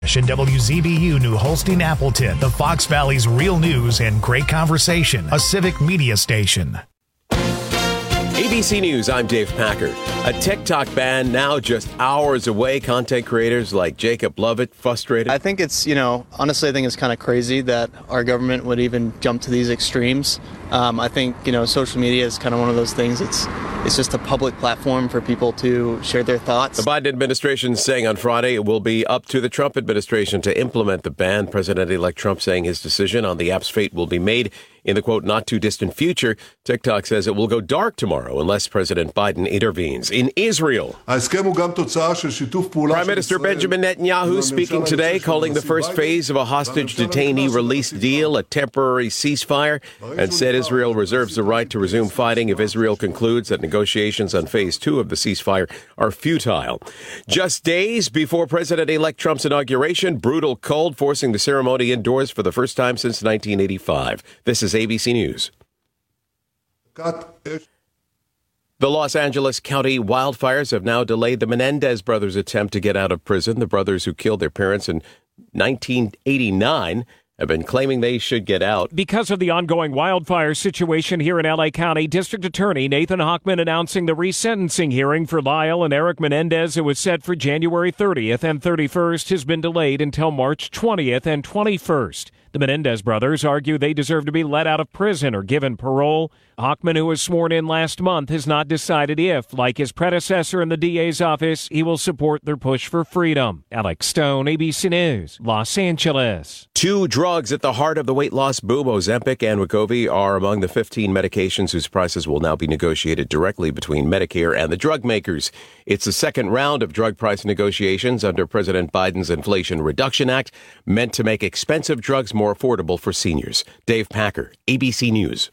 And WZBU New Holstein Appleton, the Fox Valley's real news and great conversation, a civic media station. ABC News, I'm Dave Packer. A TikTok ban now just hours away. Content creators like Jacob Lovett frustrated. I think it's, honestly, I think it's kind of crazy that our government would even jump to these extremes. I think, social media is kind of one of those things. It's just a public platform for people to share their thoughts. The Biden administration saying on Friday it will be up to the Trump administration to implement the ban. President-elect Trump saying his decision on the app's fate will be made in the, quote, not too distant future. TikTok says it will go dark tomorrow unless President Biden intervenes. In Israel, Prime Minister Benjamin Netanyahu speaking today, calling the first phase of a hostage detainee release deal a temporary ceasefire, and said Israel reserves the right to resume fighting if Israel concludes that negotiations on phase 2 of the ceasefire are futile. Just days before President-elect Trump's inauguration, brutal cold forcing the ceremony indoors for the first time since 1985. This is ABC News. The Los Angeles County wildfires have now delayed the Menendez brothers' attempt to get out of prison. The brothers who killed their parents in 1989 have been claiming they should get out. Because of the ongoing wildfire situation here in L.A. County, District Attorney Nathan Hochman announcing the resentencing hearing for Lyle and Eric Menendez. It was set for January 30th and 31st has been delayed until March 20th and 21st. The Menendez brothers argue they deserve to be let out of prison or given parole. Hochman, who was sworn in last month, has not decided if, like his predecessor in the DA's office, he will support their push for freedom. Alex Stone, ABC News, Los Angeles. 2 drugs at the heart of the weight loss boom, Ozempic and Wegovy, are among the 15 medications whose prices will now be negotiated directly between Medicare and the drug makers. It's the second round of drug price negotiations under President Biden's Inflation Reduction Act, meant to make expensive drugs more affordable for seniors. Dave Packer, ABC News.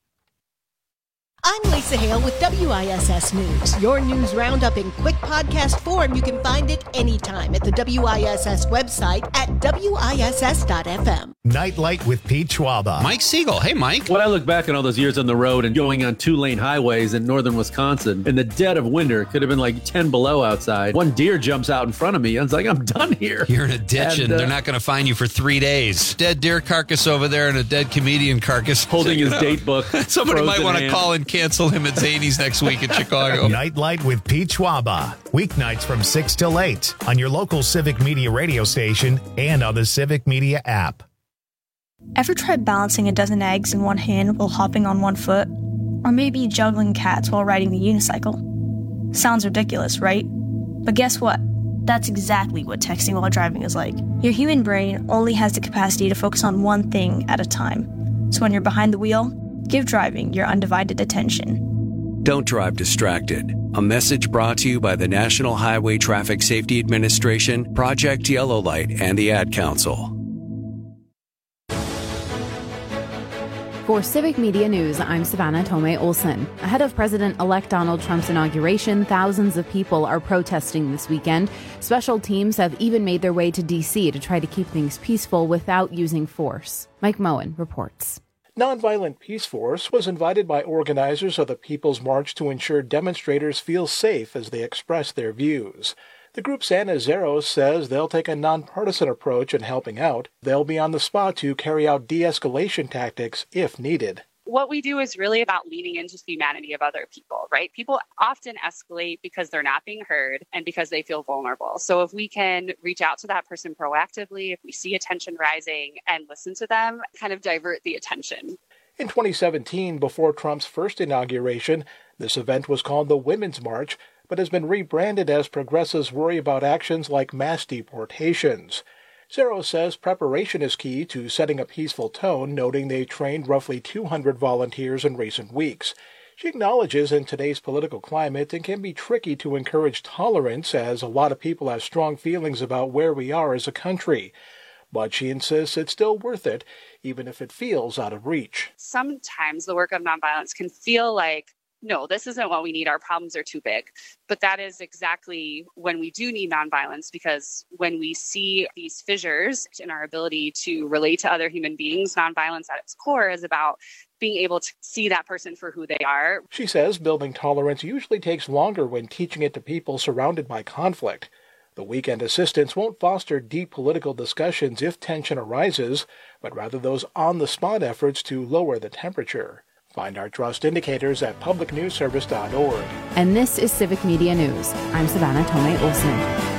I'm Lisa Hale with WISS News. Your news roundup in quick podcast form. You can find it anytime at the WISS website at WISS.FM. Nightlight with Pete Schwaba. Mike Siegel. Hey, Mike. When I look back on all those years on the road and going on 2-lane highways in northern Wisconsin, in the dead of winter, it could have been like 10 below outside. One deer jumps out in front of me. I was like, I'm done here. You're in a ditch and they're not going to find you for 3 days. Dead deer carcass over there and a dead comedian carcass. Holding his date book. Somebody might want to call and cancel him at Zany's next week in Chicago. Nightlight with Pete Schwaba. Weeknights from 6 till 8 on your local Civic Media radio station and on the Civic Media app. Ever tried balancing a dozen eggs in one hand while hopping on one foot? Or maybe juggling cats while riding the unicycle? Sounds ridiculous, right? But guess what? That's exactly what texting while driving is like. Your human brain only has the capacity to focus on one thing at a time. So when you're behind the wheel, give driving your undivided attention. Don't drive distracted. A message brought to you by the National Highway Traffic Safety Administration, Project Yellow Light, and the Ad Council. For Civic Media News, I'm Savannah Tomei Olson. Ahead of President-elect Donald Trump's inauguration, thousands of people are protesting this weekend. Special teams have even made their way to D.C. to try to keep things peaceful without using force. Mike Moen reports. Nonviolent Peace Force was invited by organizers of the People's March to ensure demonstrators feel safe as they express their views. The group's Anna Zeros says they'll take a nonpartisan approach in helping out. They'll be on the spot to carry out de-escalation tactics if needed. What we do is really about leaning into the humanity of other people, right? People often escalate because they're not being heard and because they feel vulnerable. So if we can reach out to that person proactively, if we see attention rising and listen to them, kind of divert the attention. In 2017, before Trump's first inauguration, this event was called the Women's March, but has been rebranded as progressives worry about actions like mass deportations. Zero says preparation is key to setting a peaceful tone, noting they trained roughly 200 volunteers in recent weeks. She acknowledges in today's political climate it can be tricky to encourage tolerance, as a lot of people have strong feelings about where we are as a country. But she insists it's still worth it, even if it feels out of reach. Sometimes the work of nonviolence can feel like, no, this isn't what we need. Our problems are too big. But that is exactly when we do need nonviolence, because when we see these fissures in our ability to relate to other human beings, nonviolence at its core is about being able to see that person for who they are. She says building tolerance usually takes longer when teaching it to people surrounded by conflict. The weekend assistance won't foster deep political discussions if tension arises, but rather those on-the-spot efforts to lower the temperature. Find our trust indicators at publicnewsservice.org. And this is Civic Media News. I'm Savannah Tomei Olson.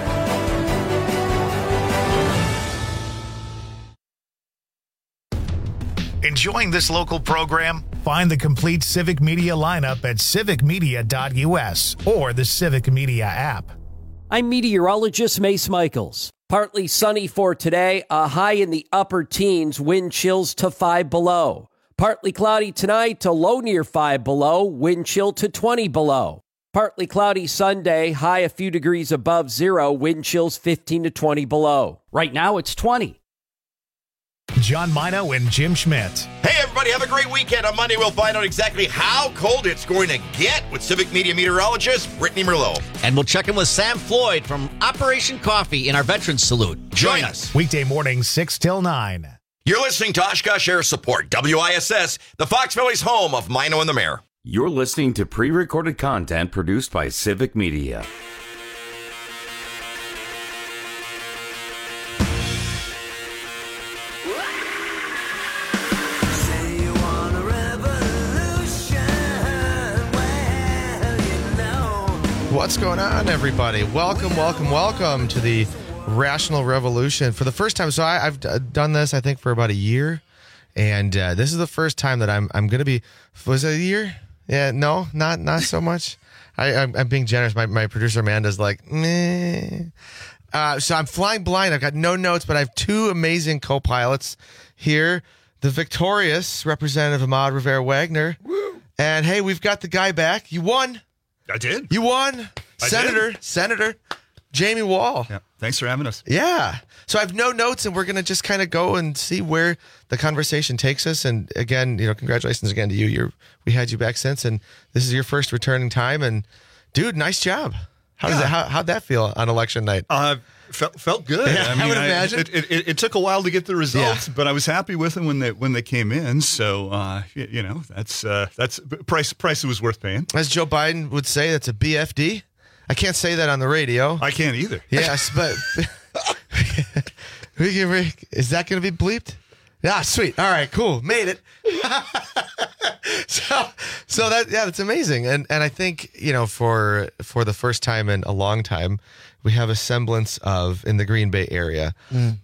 Enjoying this local program? Find the complete Civic Media lineup at civicmedia.us or the Civic Media app. I'm meteorologist Mace Michaels. Partly sunny for today, a high in the upper teens, wind chills to 5 below. Partly cloudy tonight, a low near 5 below, wind chill to 20 below. Partly cloudy Sunday, high a few degrees above zero, wind chills 15 to 20 below. Right now it's 20. John Mino and Jim Schmidt. Hey, everybody, have a great weekend. On Monday, we'll find out exactly how cold it's going to get with Civic Media meteorologist Brittany Merlot. And we'll check in with Sam Floyd from Operation Coffee in our Veterans Salute. Join us. Weekday mornings, 6 till 9. You're listening to Oshkosh Air Support, WISS, the Fox Valley's home of Mino and the Mayor. You're listening to pre-recorded content produced by Civic Media. What's going on, everybody? Welcome to the Rational Revolution. For the first time, so I've done this, I think, for about a year, and this is the first time that I'm going to be. Was it a year? Yeah, no, not so much. I'm being generous. My producer Amanda's like, meh. So I'm flying blind. I've got no notes, but I have two amazing co-pilots here. The victorious Representative Ahmad Rivera-Wagner, and hey, we've got the guy back. You won. I did. You won. Senator Jamie Wall. Yeah. Thanks for having us. Yeah. So I have no notes, and we're going to just kind of go and see where the conversation takes us. And again, congratulations again to you. We had you back since, and this is your first returning time. And dude, nice job. How'd that feel on election night? Felt good. Yeah, I would imagine. It took a while to get the results, but I was happy with them when they came in. So that's price was worth paying. As Joe Biden would say, that's a BFD. I can't say that on the radio. I can't either. Yes, but is that going to be bleeped? Yeah, sweet. All right, cool. Made it. So that's amazing. And I think, for the first time in a long time, we have a semblance of, in the Green Bay area,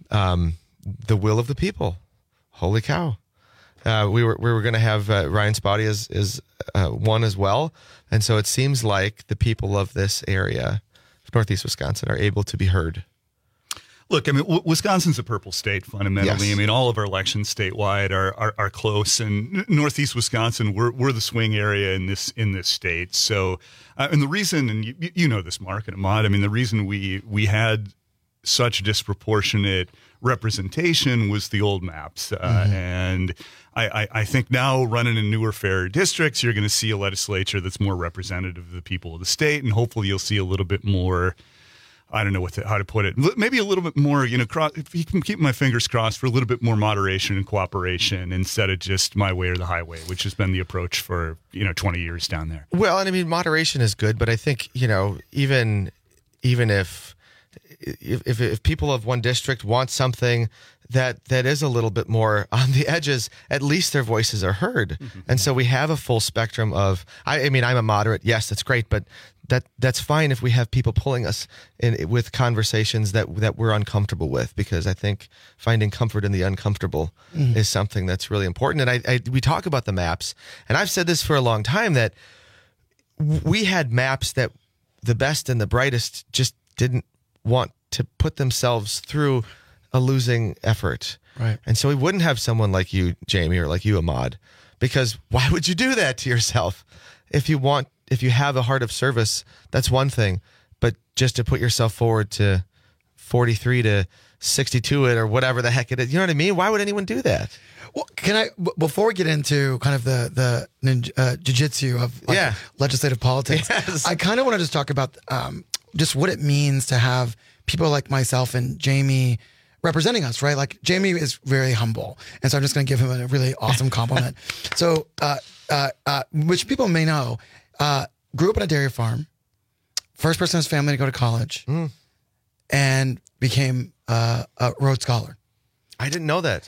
the will of the people. Holy cow. We were going to have Ryan Spotty as one as well. And so it seems like the people of this area, Northeast Wisconsin, are able to be heard. Look, I mean, Wisconsin's a purple state fundamentally. Yes. I mean, all of our elections statewide are close, and Northeast Wisconsin, we're the swing area in this state. So, and the reason, and you know this, Mark and Ahmad, I mean, the reason we had such disproportionate representation was the old maps, and I think now running in newer, fairer districts, you're going to see a legislature that's more representative of the people of the state, and hopefully you'll see a little bit more. I don't know how to put it. Maybe a little bit more, if you can keep my fingers crossed for a little bit more moderation and cooperation instead of just my way or the highway, which has been the approach for, 20 years down there. Well, and I mean, moderation is good, but I think, even if people of one district want something that is a little bit more on the edges, at least their voices are heard. Mm-hmm. And so we have a full spectrum of, I mean, I'm a moderate. Yes, that's great. But that's fine if we have people pulling us in with conversations that we're uncomfortable with, because I think finding comfort in the uncomfortable is something that's really important. And we talk about the maps, and I've said this for a long time, that we had maps that the best and the brightest just didn't want to put themselves through a losing effort. Right. And so we wouldn't have someone like you, Jamie, or like you, Ahmad, because why would you do that to yourself? If you have a heart of service, that's one thing, but just to put yourself forward to 15 to 62 it or whatever the heck it is, you know what I mean? Why would anyone do that? Well, can I, before we get into kind of the jiu-jitsu of legislative politics, yes. I kind of want to just talk about just what it means to have people like myself and Jamie representing us, right? Like, Jamie is very humble, and so I'm just going to give him a really awesome compliment. So, which people may know, grew up on a dairy farm, first person in his family to go to college, and became a Rhodes Scholar. I didn't know that.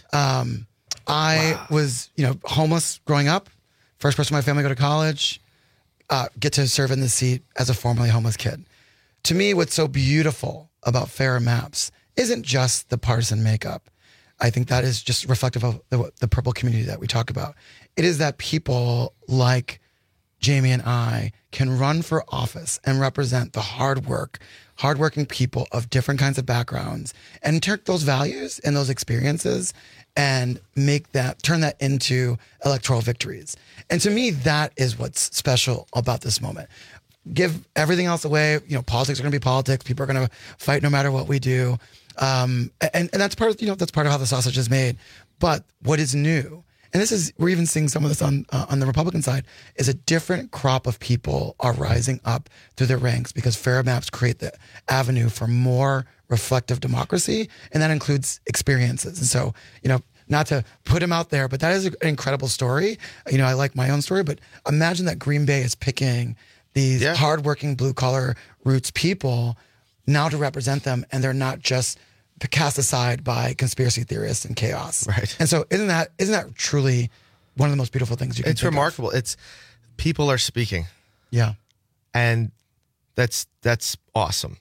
I was, homeless growing up. First person in my family to go to college. Get to serve in the seat as a formerly homeless kid. To me, what's so beautiful about Fairer Maps isn't just the partisan makeup. I think that is just reflective of the purple community that we talk about. It is that people like Jamie and I can run for office and represent the hardworking people of different kinds of backgrounds and take those values and those experiences and turn that into electoral victories. And to me, that is what's special about this moment. Give everything else away. Politics are going to be politics. People are going to fight no matter what we do. And that's part of, that's part of how the sausage is made. But what is new, and we're even seeing some of this on the Republican side, is a different crop of people are rising up through the ranks because Fairer Maps create the avenue for more reflective democracy, and that includes experiences. And so, not to put him out there, but that is an incredible story. I like my own story, but imagine that Green Bay is picking these hardworking blue collar roots people now to represent them, and they're not just cast aside by conspiracy theorists and chaos. Right. And so isn't that truly one of the most beautiful things you can think remarkable. It's people are speaking. Yeah. And that's awesome.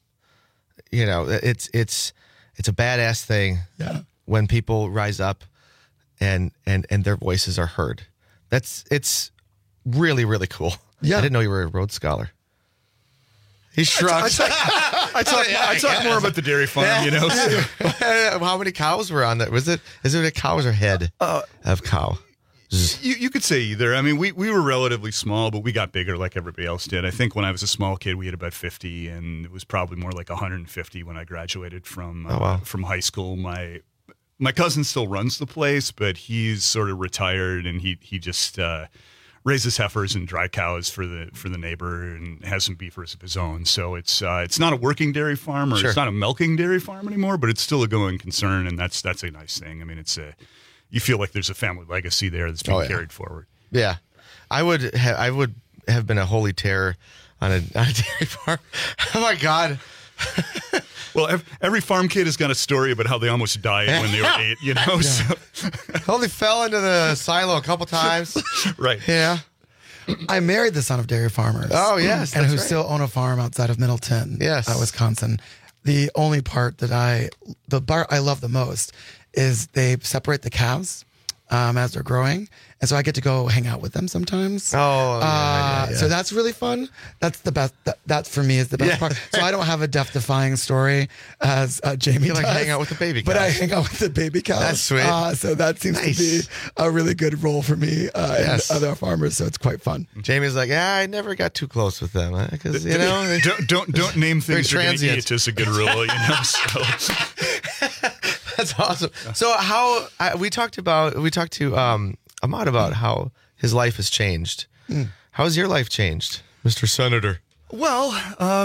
It's a badass thing when people rise up and their voices are heard. It's really, really cool. Yeah. I didn't know you were a Rhodes Scholar. He shrugged. I talk more about the dairy farm, How many cows were on that? Is it a cows or head of cow? You could say either. I mean, we were relatively small, but we got bigger like everybody else did. I think when I was a small kid, we had about 50, and it was probably more like 150 when I graduated from high school. My cousin still runs the place, but he's sort of retired, and he just raises heifers and dry cows for the neighbor and has some beefers of his own. So it's not a working dairy farm, or it's not a milking dairy farm anymore, but it's still a going concern, and that's a nice thing. I mean, you feel like there's a family legacy there that's being carried forward. Yeah, I would have been a holy terror on a dairy farm. Oh my God. Well, every farm kid has got a story about how they almost died when they were 8, So. Only fell into the silo a couple times. Right. Yeah. I married the son of dairy farmers. Oh, yes. And who still own a farm outside of Middleton, Wisconsin. The only part that I love the most is they separate the calves as they're growing. And so I get to go hang out with them sometimes. So that's really fun. That's the best. That for me is the best part. So I don't have a death-defying story as Jamie does. You hang out with the baby cows. But I hang out with the baby cows. That's sweet. So that seems to be a really good role for me and other farmers. So it's quite fun. Jamie's like, I never got too close with them because don't name things you're going to eat is a good rule. So. That's awesome. So we talked to Ahmad about how his life has changed. How has your life changed, Mr. Senator? Well,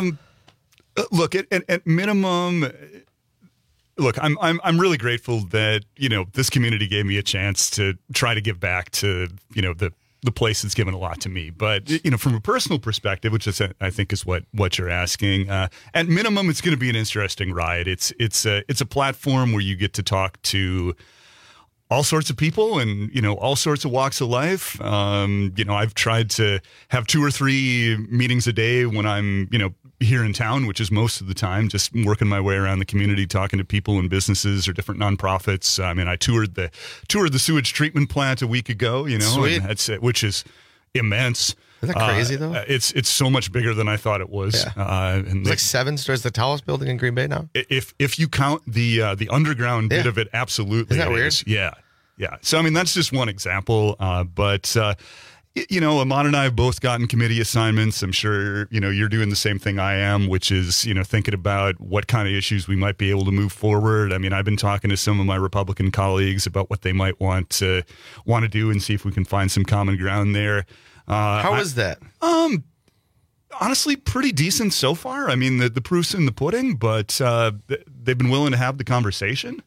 look, at minimum, look, I'm really grateful that this community gave me a chance to try to give back to the place that's given a lot to me. But from a personal perspective, which is, I think is what you're asking, at minimum, it's going to be an interesting ride. It's a platform where you get to talk to all sorts of people and, all sorts of walks of life. I've tried to have 2 or 3 meetings a day when I'm, here in town, which is most of the time, just working my way around the community, talking to people and businesses or different nonprofits. I mean, I toured the sewage treatment plant a week ago, Sweet. And that's it, which is immense. Isn't that crazy though? It's so much bigger than I thought it was. Yeah. And it's like 7 stories, the tallest building in Green Bay now. If you count the underground bit of it, absolutely. Isn't that weird? Yeah. So, I mean, that's just one example. But Ahmad and I have both gotten committee assignments. I'm sure, you're doing the same thing I am, which is, thinking about what kind of issues we might be able to move forward. I mean, I've been talking to some of my Republican colleagues about what they might want to do and see if we can find some common ground there. How was that? Honestly, pretty decent so far. I mean, the proof's in the pudding, but they've been willing to have the conversation.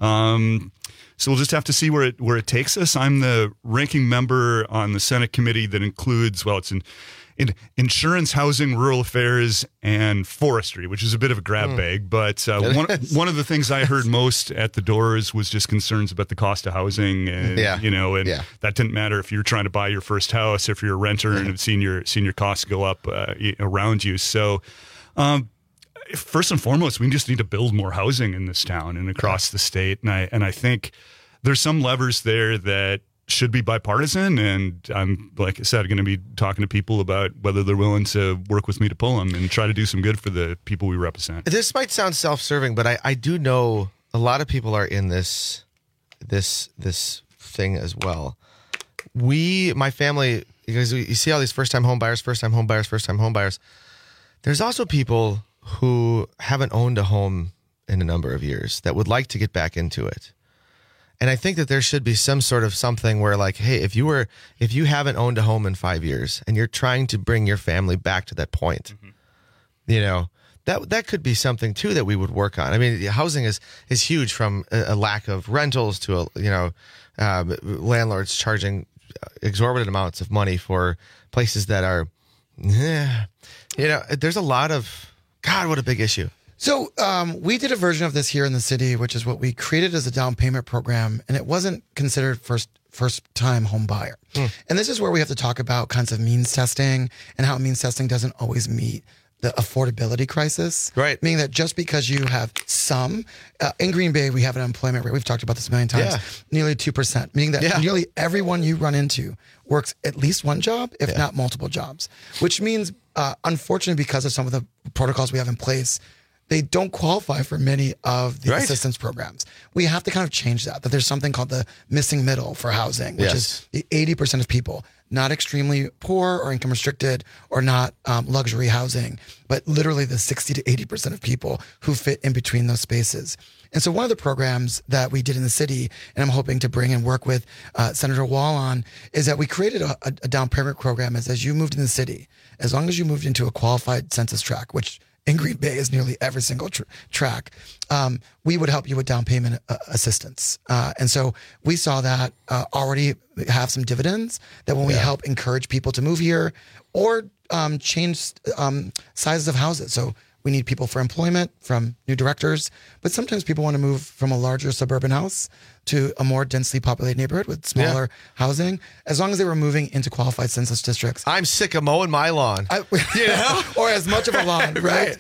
So we'll just have to see where it takes us. I'm the ranking member on the Senate committee that includes, insurance, housing, rural affairs, and forestry, which is a bit of a grab bag. But one of the things I heard most at the doors was just concerns about the cost of housing, and that didn't matter if you're trying to buy your first house, if you're a renter and have seen your costs go up around you. So. First and foremost, we just need to build more housing in this town and across the state. And I think there's some levers there that should be bipartisan. And I'm, like I said, going to be talking to people about whether they're willing to work with me to pull them and try to do some good for the people we represent. This might sound self-serving, but I do know a lot of people are in this thing as well. My family, because you see all these first-time home buyers. There's also people who haven't owned a home in a number of years that would like to get back into it. And I think that there should be some sort of something where, like, hey, if you haven't owned a home in 5 years and you're trying to bring your family back to that point, that could be something too that we would work on. I mean, housing is huge, from a lack of rentals to landlords charging exorbitant amounts of money for places that are, there's a lot of, God, what a big issue. So we did a version of this here in the city, which is what we created as a down payment program, and it wasn't considered first-time home buyer. And this is where we have to talk about kinds of means testing and how means testing doesn't always meet the affordability crisis. Right. Meaning that just because you have some, in Green Bay, we have an employment rate, we've talked about this a million times, nearly 2%, meaning that nearly everyone you run into works at least one job, if not multiple jobs, which means, unfortunately, because of some of the protocols we have in place, they don't qualify for many of the assistance programs. We have to kind of change that there's something called the missing middle for housing, which is the 80% of people, not extremely poor or income restricted or not luxury housing, but literally the 60 to 80% of people who fit in between those spaces. And so one of the programs that we did in the city, and I'm hoping to bring and work with Senator Wall on, is that we created a down payment program as you moved in the city, as long as you moved into a qualified census tract, which in Green Bay is nearly every single track, we would help you with down payment assistance. And so we saw that already have some dividends, that when we help encourage people to move here or change sizes of houses. So we need people for employment, from new directors, but sometimes people want to move from a larger suburban house to a more densely populated neighborhood with smaller housing, as long as they were moving into qualified census districts. I'm sick of mowing my lawn. Or as much of a lawn, right?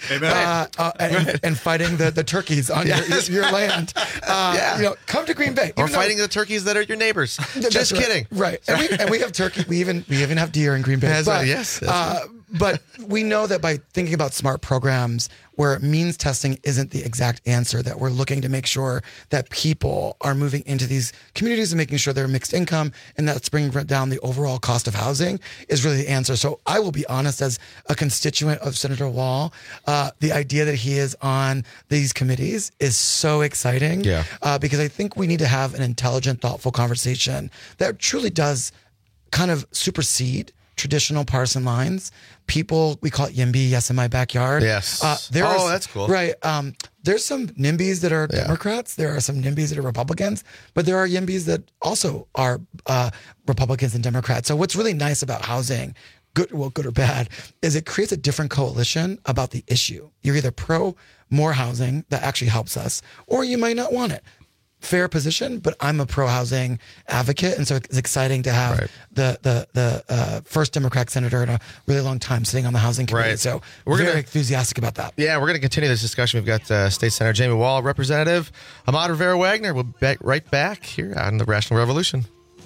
And fighting the turkeys on your land. Come to Green Bay. Or fighting the turkeys that are your neighbors. Just kidding. Right. And we have turkey. We even have deer in Green Bay. But we know that by thinking about smart programs where means testing isn't the exact answer, that we're looking to make sure that people are moving into these communities and making sure they're mixed income, and that's bringing down the overall cost of housing, is really the answer. So I will be honest, as a constituent of Senator Wall, the idea that he is on these committees is so exciting, because I think we need to have an intelligent, thoughtful conversation that truly does kind of supersede traditional partisan lines. People, we call it YIMBY, yes in my backyard. Yes. That's cool. Right. There's some NIMBYs that are Democrats. There are some NIMBYs that are Republicans, but there are YIMBYs that also are Republicans and Democrats. So what's really nice about housing, good or bad, is it creates a different coalition about the issue. You're either pro more housing that actually helps us, or you might not want it. Fair position, but I'm a pro-housing advocate, and so it's exciting to have the first Democratic senator in a really long time sitting on the housing committee. So we're very enthusiastic about that. Yeah, we're going to continue this discussion. We've got State Senator Jamie Wall, Representative Ahmad Rivera-Wagner. We'll be right back here on the Rational Revolution.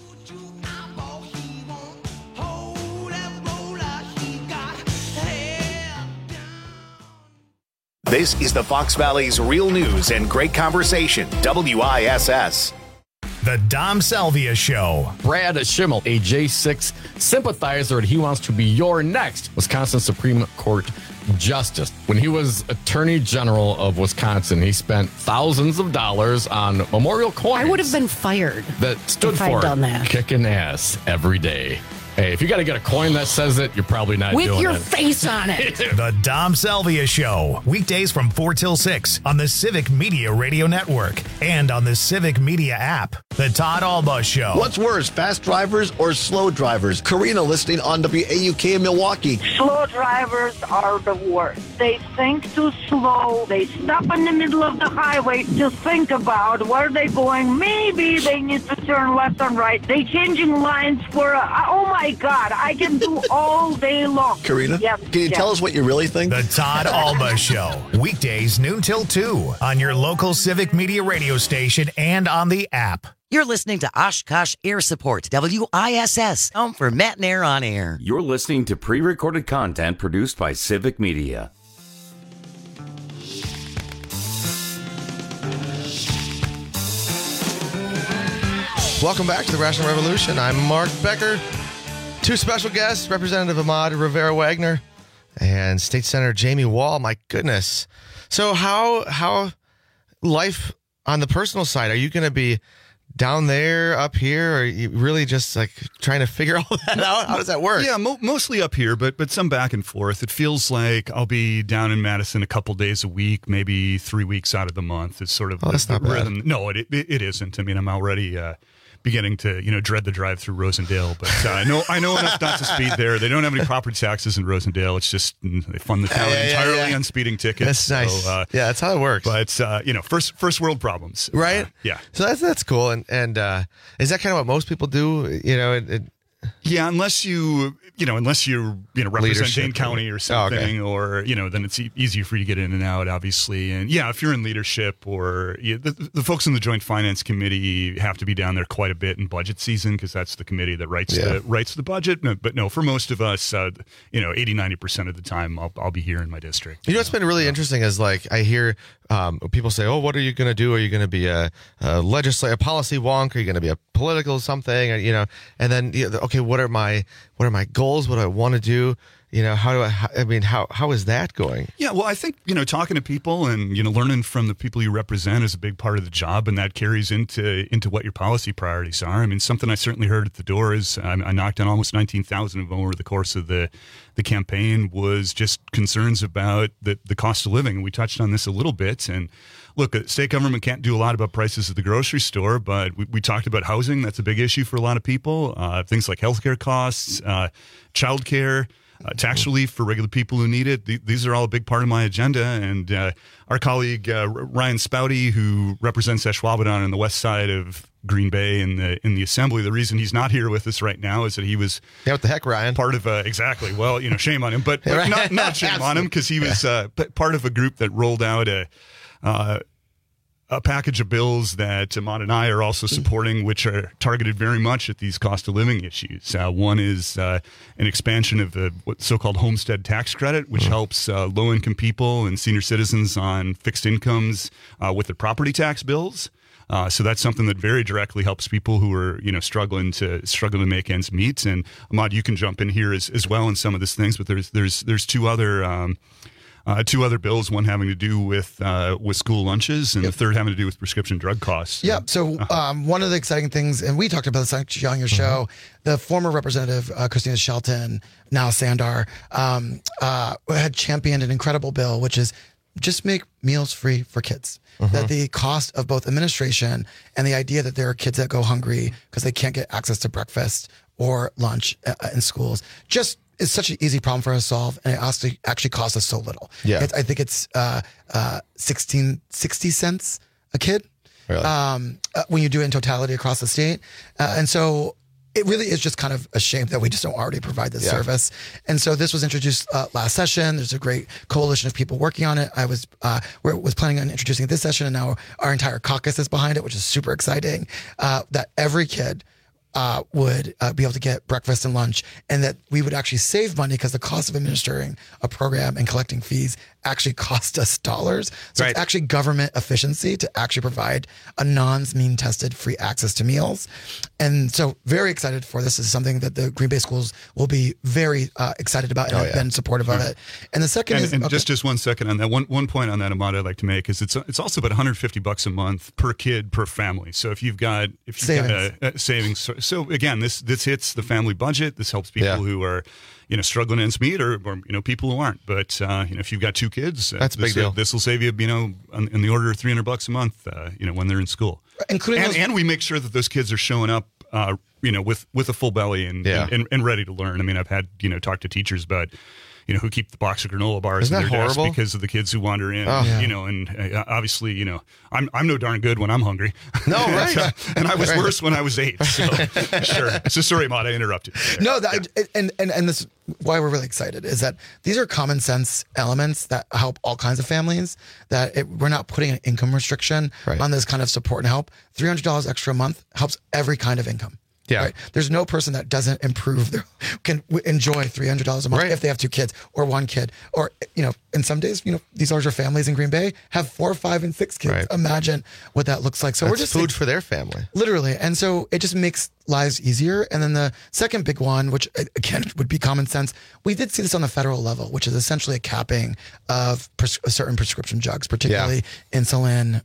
This is the Fox Valley's real news and great conversation, WISS. The Dom Salvia Show. Brad Schimmel, a J6 sympathizer, and he wants to be your next Wisconsin Supreme Court Justice. When he was Attorney General of Wisconsin, he spent thousands of dollars on memorial coins. I would have been fired that stood for kicking ass every day. Hey, if you got to get a coin that says it, you're probably not doing it. With your face on it. The Dom Salvia Show. Weekdays from 4 till 6 on the Civic Media Radio Network and on the Civic Media app. The Todd Alba Show. What's worse, fast drivers or slow drivers? Karina listening on WAUK in Milwaukee. Slow drivers are the worst. They think too slow. They stop in the middle of the highway to think about where they're going. Maybe they need to turn left and right. They changing lines for, oh my God, I can do all day long. Karina, can you tell us what you really think? The Todd Alba Show. Weekdays noon till 2 on your local Civic Media radio station and on the app. You're listening to Oshkosh Air Support, WISS, home for Matt and Air on Air. You're listening to pre-recorded content produced by Civic Media. Welcome back to the Rational Revolution. I'm Mark Becker. Two special guests, Representative Ahmad Rivera-Wagner and State Senator Jamie Wall. My goodness. So how life on the personal side, are you going to be down there, up here, or are you really just like trying to figure all that out? How does that work? Yeah, mostly up here, but some back and forth. It feels like I'll be down in Madison a couple days a week, maybe 3 weeks out of the month. It's sort of that's not rhythm. bad. No, it isn't. I mean, I'm already beginning to dread the drive through Rosendale, but I know enough not to speed there. They don't have any property taxes in Rosendale. It's just they fund the town entirely on speeding tickets. That's nice. So, that's how it works. But first world problems, right? Yeah. So that's cool. And is that kind of what most people do? Yeah, unless you represent Dane County or something, or then it's easier for you to get in and out, obviously. And yeah, if you're in leadership or the folks in the Joint Finance Committee have to be down there quite a bit in budget season because that's the committee that writes the budget. But no, for most of us, 80-90% of the time, I'll be here in my district. What's been really interesting is like I hear people say, "Oh, what are you going to do? Are you going to be a policy wonk? Are you going to be a political something?" And then okay, what are my goals? What do I want to do? How is that going? Yeah, well, I think, talking to people and, learning from the people you represent is a big part of the job, and that carries into what your policy priorities are. I mean, something I certainly heard at the door is I knocked on almost 19,000 of them over the course of the campaign was just concerns about the cost of living. And we touched on this a little bit. And look, state government can't do a lot about prices at the grocery store, but we talked about housing. That's a big issue for a lot of people. Things like healthcare costs, childcare, tax relief for regular people who need it. These are all a big part of my agenda. And our colleague Ryan Spouty, who represents Ashwaubenon on the west side of Green Bay in the assembly, the reason he's not here with us right now is that he was what the heck, Ryan? Part of exactly. Well, shame on him, but not shame on him because he was part of a group that rolled out a package of bills that Ahmad and I are also supporting, which are targeted very much at these cost of living issues. One is an expansion of the so-called homestead tax credit, which helps low-income people and senior citizens on fixed incomes with their property tax bills. So that's something that very directly helps people who are, struggling to make ends meet. And Ahmad, you can jump in here as well in some of these things, but there's two other bills, one having to do with school lunches and the third having to do with prescription drug costs. Yeah. So one of the exciting things, and we talked about this actually on your show, the former representative, Christina Shelton, now Sandar, had championed an incredible bill, which is just make meals free for kids. That the cost of both administration and the idea that there are kids that go hungry because they can't get access to breakfast or lunch in schools just is such an easy problem for us to solve, and it actually costs us so little. Yeah. I think it's 60 cents a kid. Really? When you do it in totality across the state. And so it really is just kind of a shame that we just don't already provide this service. And so this was introduced last session. There's a great coalition of people working on it. I was planning on introducing it this session, and now our entire caucus is behind it, which is super exciting, that every kid would be able to get breakfast and lunch, and that we would actually save money because the cost of administering a program and collecting fees actually cost us dollars. So it's actually government efficiency to actually provide a non-mean tested free access to meals. And so very excited for this. This is something that the Green Bay schools will be very excited about and have been supportive of it. And the second is... And just 1 second on that. One point on that, Ahmad, I'd like to make is it's also about $150 a month per kid per family. So if you've got savings. So again, this hits the family budget. This helps people who are struggling ends meet, or people who aren't. But if you've got 2 kids, that's a big deal. This will save you, in the order of $300 a month, when they're in school. And we make sure that those kids are showing up, with a full belly and ready to learn. I mean, I've had talked to teachers about who keep the box of granola bars in their desk because of the kids who wander in. And obviously, I'm no darn good when I'm hungry. No, right. And I was worse when I was 8. So sure. So sorry, Maud, I interrupted. No, and this is why we're really excited is that these are common sense elements that help all kinds of families. We're not putting an income restriction on this kind of support and help. $300 extra a month helps every kind of income. Yeah. Right? There's no person that doesn't can enjoy $300 a month if they have 2 kids or 1 kid. Or, in some days, these larger families in Green Bay have 4, 5, and 6 kids. Right. Imagine what that looks like. So that's we're just food for their family. Literally. And so it just makes lives easier. And then the second big one, which again would be common sense, we did see this on the federal level, which is essentially a capping of certain prescription drugs, particularly insulin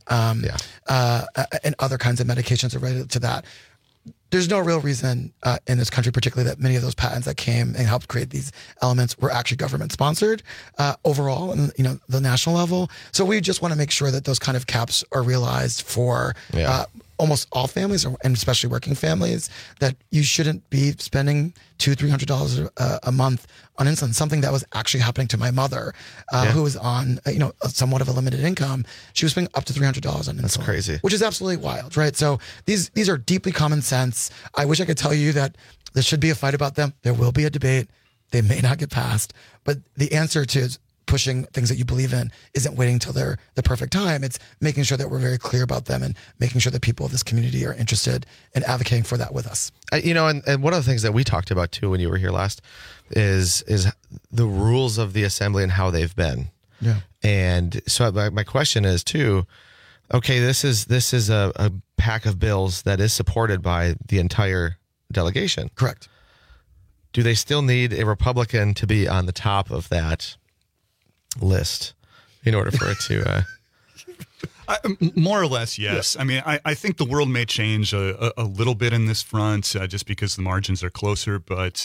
and other kinds of medications related to that. There's no real reason in this country, particularly, that many of those patents that came and helped create these elements were actually government sponsored overall, and the national level. So we just want to make sure that those kind of caps are realized for almost all families, and especially working families, that you shouldn't be spending $200-300 a month on insulin. Something that was actually happening to my mother, who was on somewhat of a limited income. She was spending up to $300 on insulin. That's crazy, which is absolutely wild, right? So these are deeply common sense. I wish I could tell you that there should be a fight about them. There will be a debate. They may not get passed, but the answer to pushing things that you believe in isn't waiting till they're the perfect time. It's making sure that we're very clear about them and making sure that people of this community are interested in advocating for that with us. And one of the things that we talked about too when you were here last is the rules of the assembly and how they've been. Yeah. And so my question is too, okay, this is a pack of bills that is supported by the entire delegation. Correct. Do they still need a Republican to be on the top of that list in order for it to more or less, yes. I mean, I think the world may change a little bit in this front just because the margins are closer. But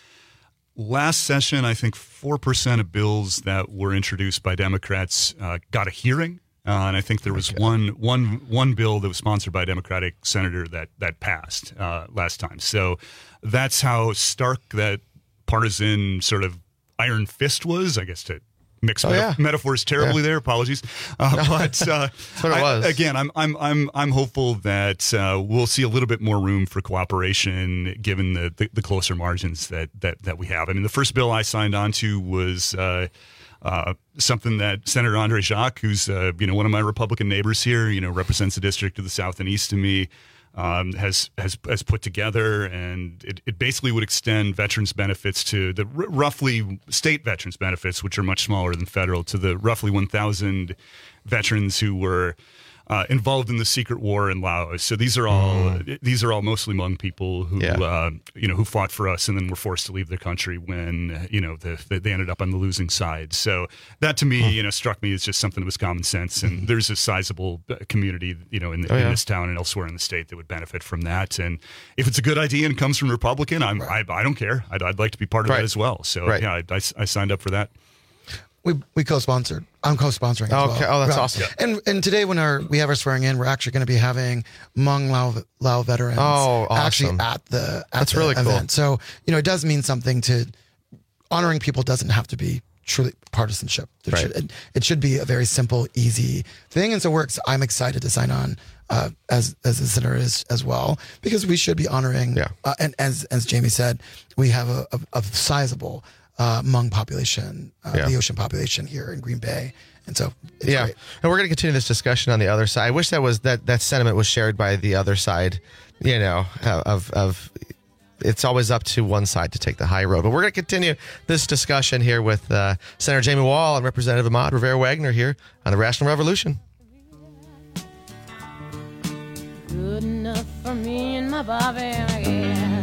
last session, I think 4% of bills that were introduced by Democrats got a hearing. And I think there was one bill that was sponsored by a Democratic senator that passed last time. So that's how stark that partisan sort of iron fist was, I guess, to mix metaphors terribly there. Apologies, but that's what it was. Again, I'm hopeful that we'll see a little bit more room for cooperation given the closer margins that we have. I mean, the first bill I signed on to was something that Senator Andre Jacques, who's one of my Republican neighbors here, represents the district to the south and east of me, has put together, and it basically would extend veterans benefits to the roughly state veterans benefits, which are much smaller than federal, to the roughly 1,000 veterans who were involved in the secret war in Laos. So these are all mostly Hmong people who who fought for us and then were forced to leave their country when they ended up on the losing side. So that to me struck me as just something that was common sense. And there's a sizable community in this town and elsewhere in the state that would benefit from that. And if it's a good idea and comes from a Republican, I don't care. I'd like to be part of that as well. So I signed up for that. We co-sponsored. I'm co-sponsoring as well. Okay. Oh, that's awesome. And today when we have our swearing in, we're actually going to be having Hmong Lao veterans actually at the really event. Cool. So, it does mean something to honoring people. Doesn't have to be truly partisanship. It should be a very simple, easy thing. And so I'm excited to sign on as the senator is as well, because we should be honoring. And as Jamie said, we have a sizable Hmong population, the ocean population here in Green Bay. And so, it's great. And we're going to continue this discussion on the other side. I wish that sentiment was shared by the other side, of it's always up to one side to take the high road. But we're going to continue this discussion here with Senator Jamie Wall and Representative Ahmad Rivera-Wagner here on the Rational Revolution. Good enough for me and my Bobby.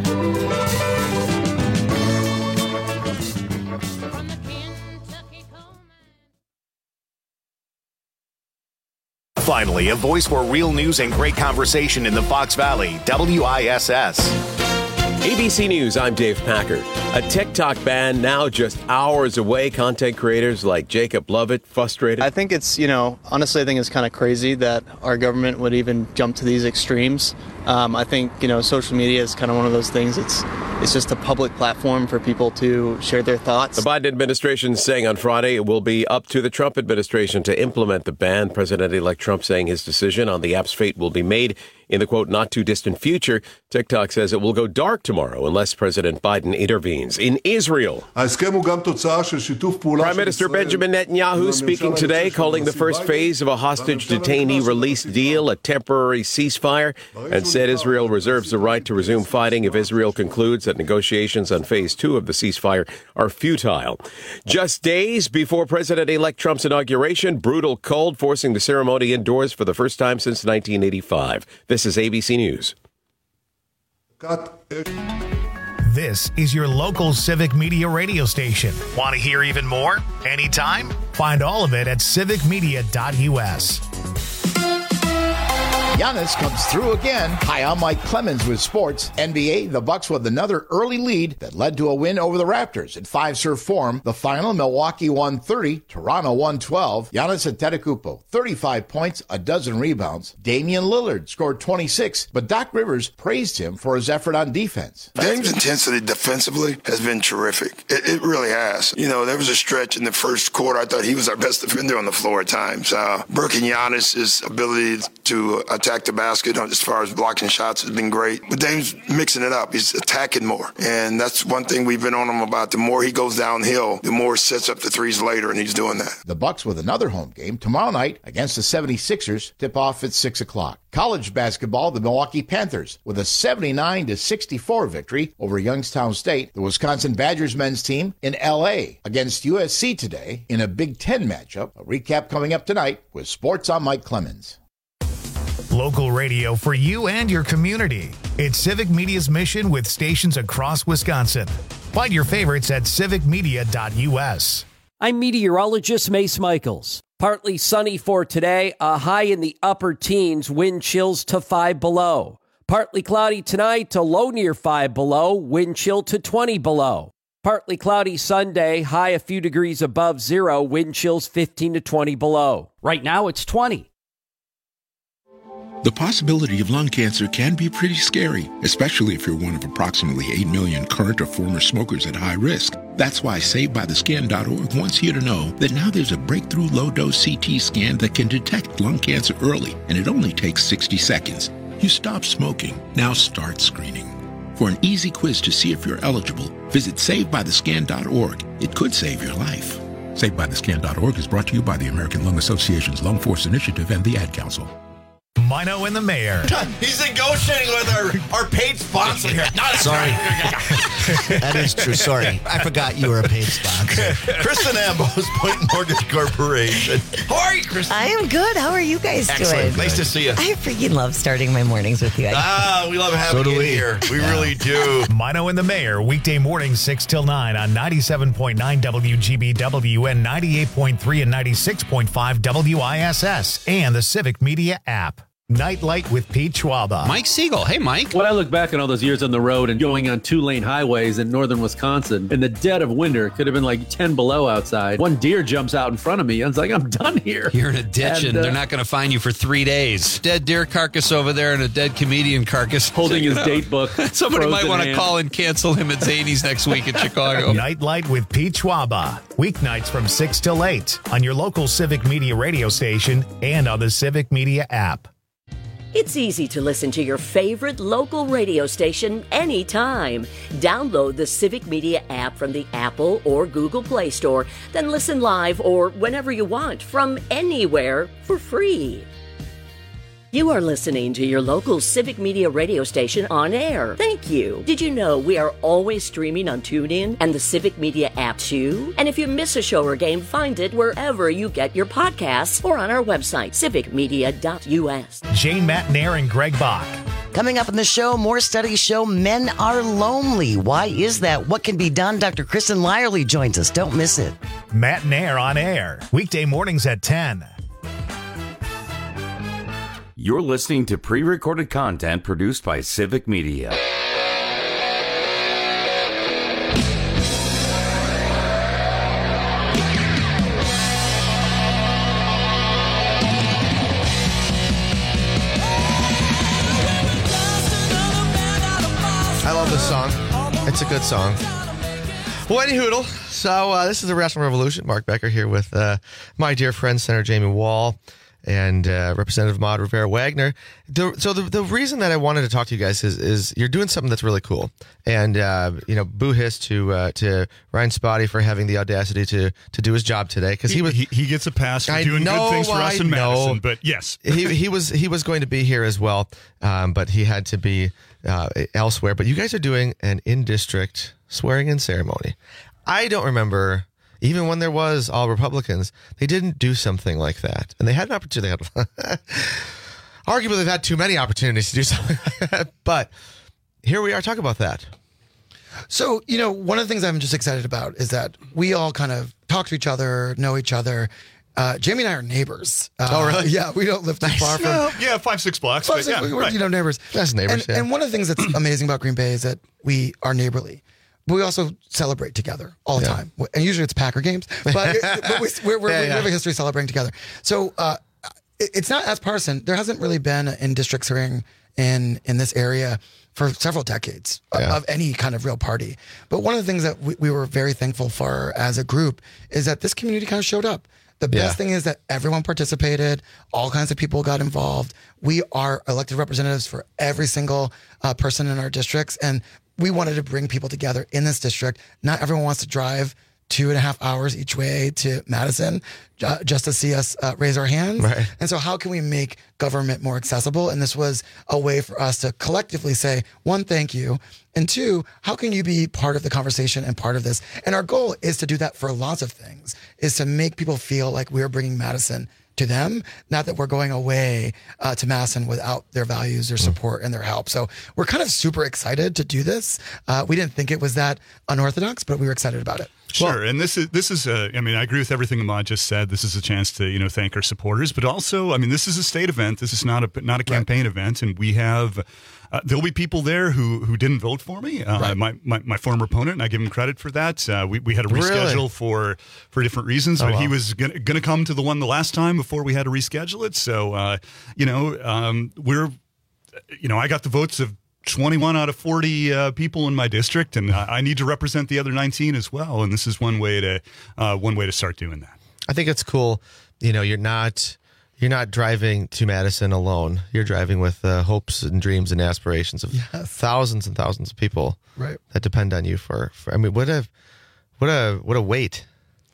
Finally, a voice for real news and great conversation in the Fox Valley, WISS. ABC News, I'm Dave Packer. A TikTok ban now just hours away. Content creators like Jacob Lovett frustrated. I think it's, honestly, I think it's kind of crazy that our government would even jump to these extremes. I think, social media is kind of one of those things. It's just a public platform for people to share their thoughts. The Biden administration saying on Friday it will be up to the Trump administration to implement the ban. President-elect Trump saying his decision on the app's fate will be made in the, quote, not too distant future. TikTok says it will go dark tomorrow unless President Biden intervenes. In Israel, Prime Minister Benjamin Netanyahu speaking today, calling the first phase of a hostage detainee release deal a temporary ceasefire, and said Israel reserves the right to resume fighting if Israel concludes that negotiations on phase 2 of the ceasefire are futile. Just days before President-elect Trump's inauguration, brutal cold forcing the ceremony indoors for the first time since 1985. This is ABC News. This is your local Civic Media radio station. Want to hear even more? Anytime? Find all of it at civicmedia.us. Giannis comes through again. Hi, I'm Mike Clemens with sports. NBA, the Bucks with another early lead that led to a win over the Raptors. At Fiserv Forum, the final, Milwaukee won 30, Toronto won 12. Giannis Antetokounmpo, 35 points, a dozen rebounds. Damian Lillard scored 26, but Doc Rivers praised him for his effort on defense. Dame's intensity defensively has been terrific. It really has. There was a stretch in the first quarter. I thought he was our best defender on the floor at times. Burke and Giannis' ability to attack the basket as far as blocking shots has been great. But Dame's mixing it up. He's attacking more. And that's one thing we've been on him about. The more he goes downhill, the more he sets up the threes later, and he's doing that. The Bucks with another home game tomorrow night against the 76ers. Tip off at 6 o'clock. College basketball, the Milwaukee Panthers with a 79-64 victory over Youngstown State. The Wisconsin Badgers men's team in L.A. against USC today in a Big Ten matchup. A recap coming up tonight with Sports on Mike Clemens. Local radio for you and your community. It's Civic Media's mission with stations across Wisconsin. Find your favorites at civicmedia.us. I'm meteorologist Mace Michaels. Partly sunny for today, a high in the upper teens, wind chills to 5 below. Partly cloudy tonight, a low near 5 below, wind chill to 20 below. Partly cloudy Sunday, high a few degrees above zero, wind chills 15 to 20 below. Right now it's 20. The possibility of lung cancer can be pretty scary, especially if you're one of approximately 8 million current or former smokers at high risk. That's why SaveByTheScan.org wants you to know that now there's a breakthrough low-dose CT scan that can detect lung cancer early, and it only takes 60 seconds. You stop smoking, now start screening. For an easy quiz to see if you're eligible, visit SaveByTheScan.org. It could save your life. SaveByTheScan.org is brought to you by the American Lung Association's Lung Force Initiative and the Ad Council. Mino and the Mayor. He's negotiating with our paid sponsor here. Sorry. That is true. Sorry. I forgot you were a paid sponsor. Kristen Ambrose, Point Mortgage Corporation. How are you, Kristen? I am good. How are you guys doing? Nice to see you. I freaking love starting my mornings with you. We love having you here. We really do. Mino and the Mayor, weekday mornings 6 till 9 on 97.9 WGBW and 98.3 and 96.5 WISS and the Civic Media app. Nightlight with Pete Schwaba. Mike Siegel. Hey, Mike. When I look back on all those years on the road and going on 2-lane highways in northern Wisconsin, in the dead of winter, it could have been like 10 below outside. One deer jumps out in front of me. I was like, I'm done here. You're in a ditch and they're not going to find you for 3 days. Dead deer carcass over there and a dead comedian carcass. Holding his date book. Somebody might want to call and cancel him at Zany's next week in Chicago. Nightlight with Pete Schwaba. Weeknights from 6 till 8 on your local Civic Media radio station and on the Civic Media app. It's easy to listen to your favorite local radio station anytime. Download the Civic Media app from the Apple or Google Play Store, then listen live or whenever you want from anywhere for free. You are listening to your local Civic Media radio station on air. Thank you. Did you know we are always streaming on TuneIn and the Civic Media app too? And if you miss a show or game, find it wherever you get your podcasts or on our website, civicmedia.us. Jane Matnair and Greg Bach. Coming up in the show, more studies show men are lonely. Why is that? What can be done? Dr. Kristen Lyerly joins us. Don't miss it. Matnair on air. Weekday mornings at 10. You're listening to pre-recorded content produced by Civic Media. I love this song. It's a good song. Well, any hoodle. So this is the Rational Revolution. Mark Becker here with my dear friend, Senator Jamie Wall, and Representative Maud Rivera-Wagner. The reason that I wanted to talk to you guys is you're doing something that's really cool. And, boo hiss to Ryan Spotty for having the audacity to do his job today. Because he gets a pass for doing good things for us in Madison. But yes. he was going to be here as well, but he had to be elsewhere. But you guys are doing an in-district swearing-in ceremony. I don't remember, even when there was all Republicans, they didn't do something like that. And they had an opportunity. Arguably, they've had too many opportunities to do something like that. But here we are. Talk about that. So, one of the things I'm just excited about is that we all kind of talk to each other, know each other. Jamie and I are neighbors. Oh, really? Yeah, we don't live too far from. 5-6 blocks. We're neighbors. That's neighbors. And one of the things that's amazing about Green Bay is that we are neighborly. But we also celebrate together all the time. And usually it's Packer games, but we have a history celebrating together. So it's not as partisan. There hasn't really been an in-district hearing in this area for several decades of any kind of real party. But one of the things that we were very thankful for as a group is that this community kind of showed up. The best thing is that everyone participated. All kinds of people got involved. We are elected representatives for every single person in our districts. And we wanted to bring people together in this district. Not everyone wants to drive 2.5 hours each way to Madison just to see us raise our hands. Right. And so how can we make government more accessible? And this was a way for us to collectively say, one, thank you. And two, how can you be part of the conversation and part of this? And our goal is to do that for lots of things, is to make people feel like we're bringing Madison to them, not that we're going away to Madison without their values, their support, and their help. So we're kind of super excited to do this. We didn't think it was that unorthodox, but we were excited about it. Sure, and this is I agree with everything Ahmad just said. This is a chance to thank our supporters, but also this is a state event. This is not a campaign event, and we have there'll be people there who didn't vote for me. My former opponent, and I give him credit for that. We had to reschedule for different reasons, but he was going to come to the one the last time before we had to reschedule it. So I got the votes of 21 out of 40 people in my district, and I need to represent the other 19 as well. And this is one way to start doing that. I think it's cool. You're not driving to Madison alone. You're driving with hopes and dreams and aspirations of thousands and thousands of people that depend on you for what a weight,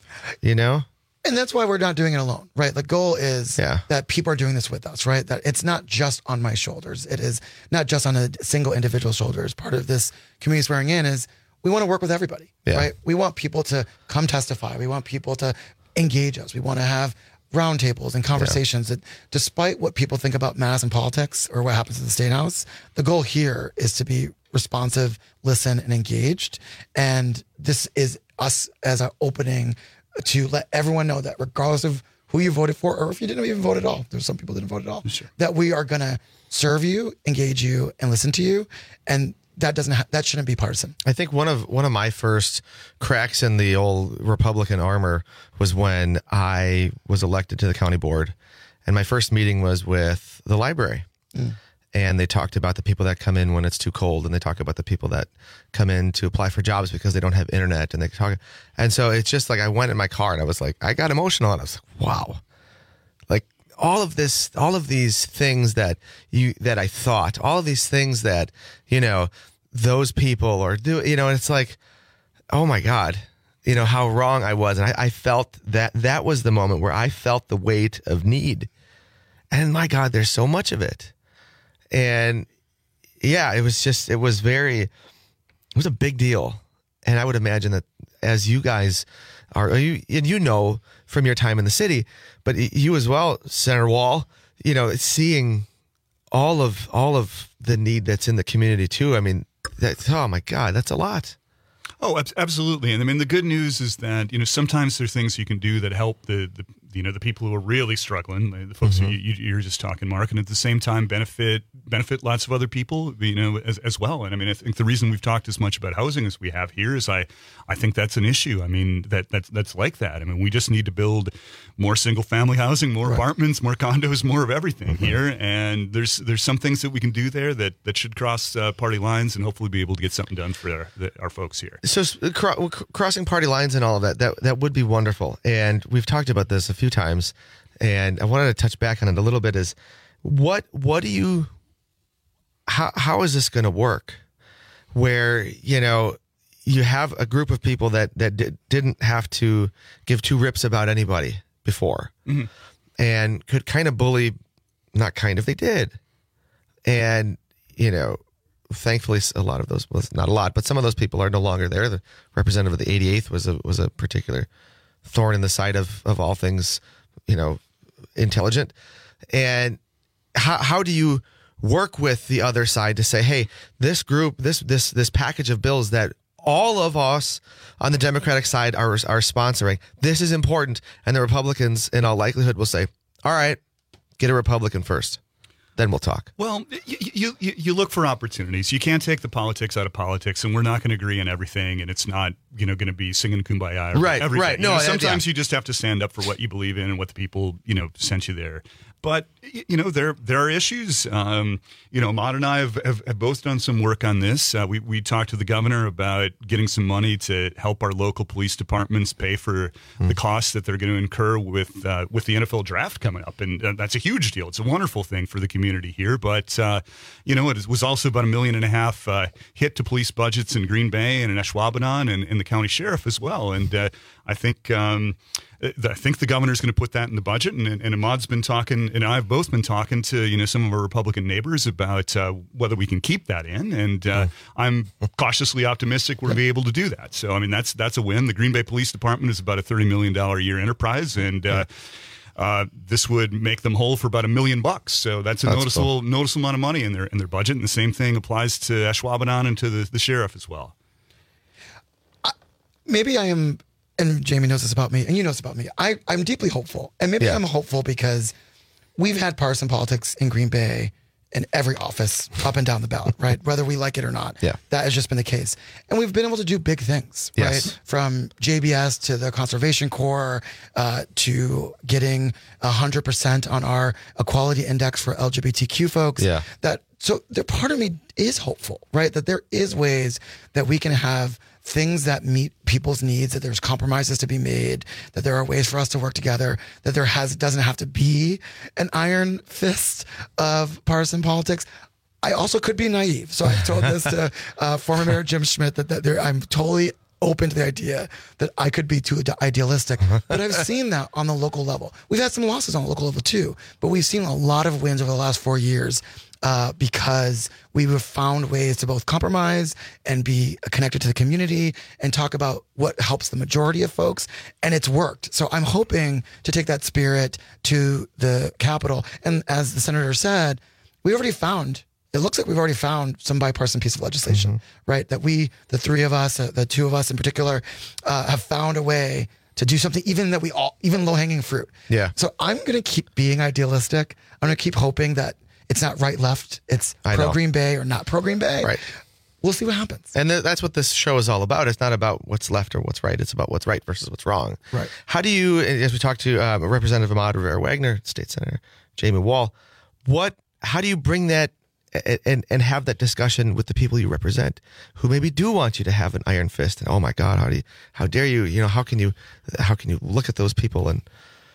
And that's why we're not doing it alone, right? The goal is that people are doing this with us, right? That it's not just on my shoulders. It is not just on a single individual shoulders. Part of this community swearing in is we want to work with everybody, right? We want people to come testify. We want people to engage us. We want to have roundtables and conversations that, despite what people think about Madison politics or what happens at the State House, the goal here is to be responsive, listen, and engaged. And this is us as an opening to let everyone know that regardless of who you voted for, or if you didn't even vote at all, there's some people didn't vote at all, that we are going to serve you, engage you, and listen to you. And that shouldn't be partisan. I think one of my first cracks in the old Republican armor was when I was elected to the county board, and my first meeting was with the library. And they talked about the people that come in when it's too cold, and they talk about the people that come in to apply for jobs because they don't have internet, and they talk. And so it's just like I went in my car and I was like, I got emotional, and I was like, wow, like all of these things that I thought, all of these things that those people are doing, and it's like, oh my God, how wrong I was, and I felt that was the moment where I felt the weight of need, and my God, there's so much of it. And it was a big deal. And I would imagine that as you guys are, and from your time in the city, but you as well, Senator Wall, seeing all of the need that's in the community too. I mean, oh my God, that's a lot. Oh, absolutely. And the good news is that, sometimes there's things you can do that help the the people who are really struggling, the folks who you're just talking, Mark, and at the same time benefit lots of other people, as well. And I mean, I think the reason we've talked as much about housing as we have here is I think that's an issue. I mean, that's like that. I mean, we just need to build more single family housing, more apartments, more condos, more of everything here. And there's some things that we can do there that should cross party lines and hopefully be able to get something done for our folks here. So crossing party lines and all of that would be wonderful. And we've talked about this a few times, and I wanted to touch back on it a little bit. Is what do you? How is this going to work? Where you have a group of people that didn't have to give two rips about anybody before, and could kind of bully. Not kind of, they did, and thankfully, a lot of those, well, not a lot, but some of those people are no longer there. The representative of the 88th was a particular thorn in the side of all things, intelligent. And how do you work with the other side to say, hey, this group, this package of bills that all of us on the Democratic side are sponsoring, this is important, and the Republicans in all likelihood will say, all right, get a Republican first. Then we'll talk. Well, you look for opportunities. You can't take the politics out of politics, and we're not going to agree on everything, and it's not going to be singing Kumbaya. Right. No, sometimes you just have to stand up for what you believe in and what the people sent you there. But there are issues. Ahmad and I have both done some work on this. We talked to the governor about getting some money to help our local police departments pay for the costs that they're going to incur with the NFL draft coming up, and that's a huge deal. It's a wonderful thing for the community here. But it was also about $1.5 million hit to police budgets in Green Bay and in Ashwaubenon and the county sheriff as well. And I think the governor's going to put that in the budget, and Ahmad's been talking, and I've both been talking to some of our Republican neighbors about whether we can keep that in, and I'm cautiously optimistic we'll be able to do that. So I mean that's a win. The Green Bay Police Department is about a $30 million a year enterprise, and this would make them whole for about $1 million. So that's noticeable amount of money in their budget, and the same thing applies to Ashwaubenon and to the sheriff as well. Maybe I am. And Jamie knows this about me, and you know this about me. I'm deeply hopeful. And maybe I'm hopeful because we've had partisan politics in Green Bay in every office up and down the ballot, right? Whether we like it or not. Yeah. That has just been the case. And we've been able to do big things, right? From JBS to the Conservation Corps to getting 100% on our equality index for LGBTQ folks. Yeah. So part of me is hopeful, right? That there is ways that we can have things that meet people's needs, that there's compromises to be made, that there are ways for us to work together, that doesn't have to be an iron fist of partisan politics. I also could be naive. So I told this to former Mayor Jim Schmidt that I'm totally open to the idea that I could be too idealistic. But I've seen that on the local level. We've had some losses on the local level too, but we've seen a lot of wins over the last 4 years because we have found ways to both compromise and be connected to the community and talk about what helps the majority of folks. And it's worked. So I'm hoping to take that spirit to the Capitol. And as the senator said, it looks like we've already found some bipartisan piece of legislation, right? That the three of us, the two of us in particular, have found a way to do something, even low-hanging fruit. Yeah. So I'm going to keep being idealistic. I'm going to keep hoping that it's not right-left. It's pro-Green Bay or not pro-Green Bay. Right. We'll see what happens. And that's what this show is all about. It's not about what's left or what's right. It's about what's right versus what's wrong. Right. How do you, as we talked to Representative Ahmad Rivera-Wagner, State Senator Jamie Wall, how do you bring that and have that discussion with the people you represent who maybe do want you to have an iron fist and, oh my God, how dare you, how can you look at those people and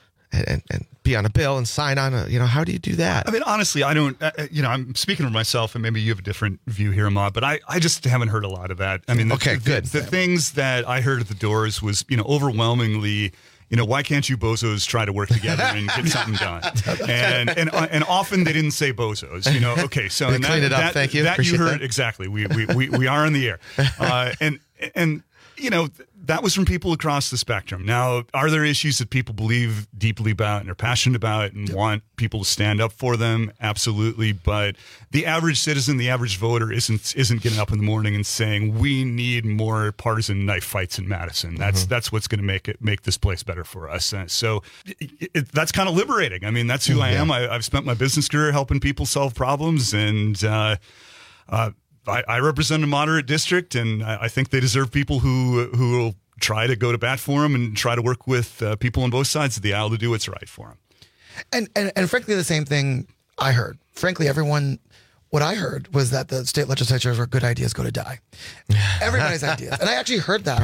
be on a bill and sign on how do you do that? I mean, honestly, I don't, I'm speaking for myself, and maybe you have a different view here, Ahmad, but I just haven't heard a lot of that. I mean, the things that I heard at the doors was, overwhelmingly, why can't you bozos try to work together and get something done? And often they didn't say bozos, Okay, so clean it up. Thank you. That Appreciate you heard that. exactly. We are on the air, and that was from people across the spectrum. Now, are there issues that people believe deeply about and are passionate about and want people to stand up for them? Absolutely. But the average citizen, the average voter isn't getting up in the morning and saying, we need more partisan knife fights in Madison. That's what's going to make this place better for us. So that's kind of liberating. I mean, that's who I am. I've spent my business career helping people solve problems, and I represent a moderate district, and I think they deserve people who will try to go to bat for them and try to work with people on both sides of the aisle to do what's right for them. And frankly, the same thing I heard. Frankly, what I heard was that the state legislatures were good ideas go to die. Everybody's ideas. And I actually heard that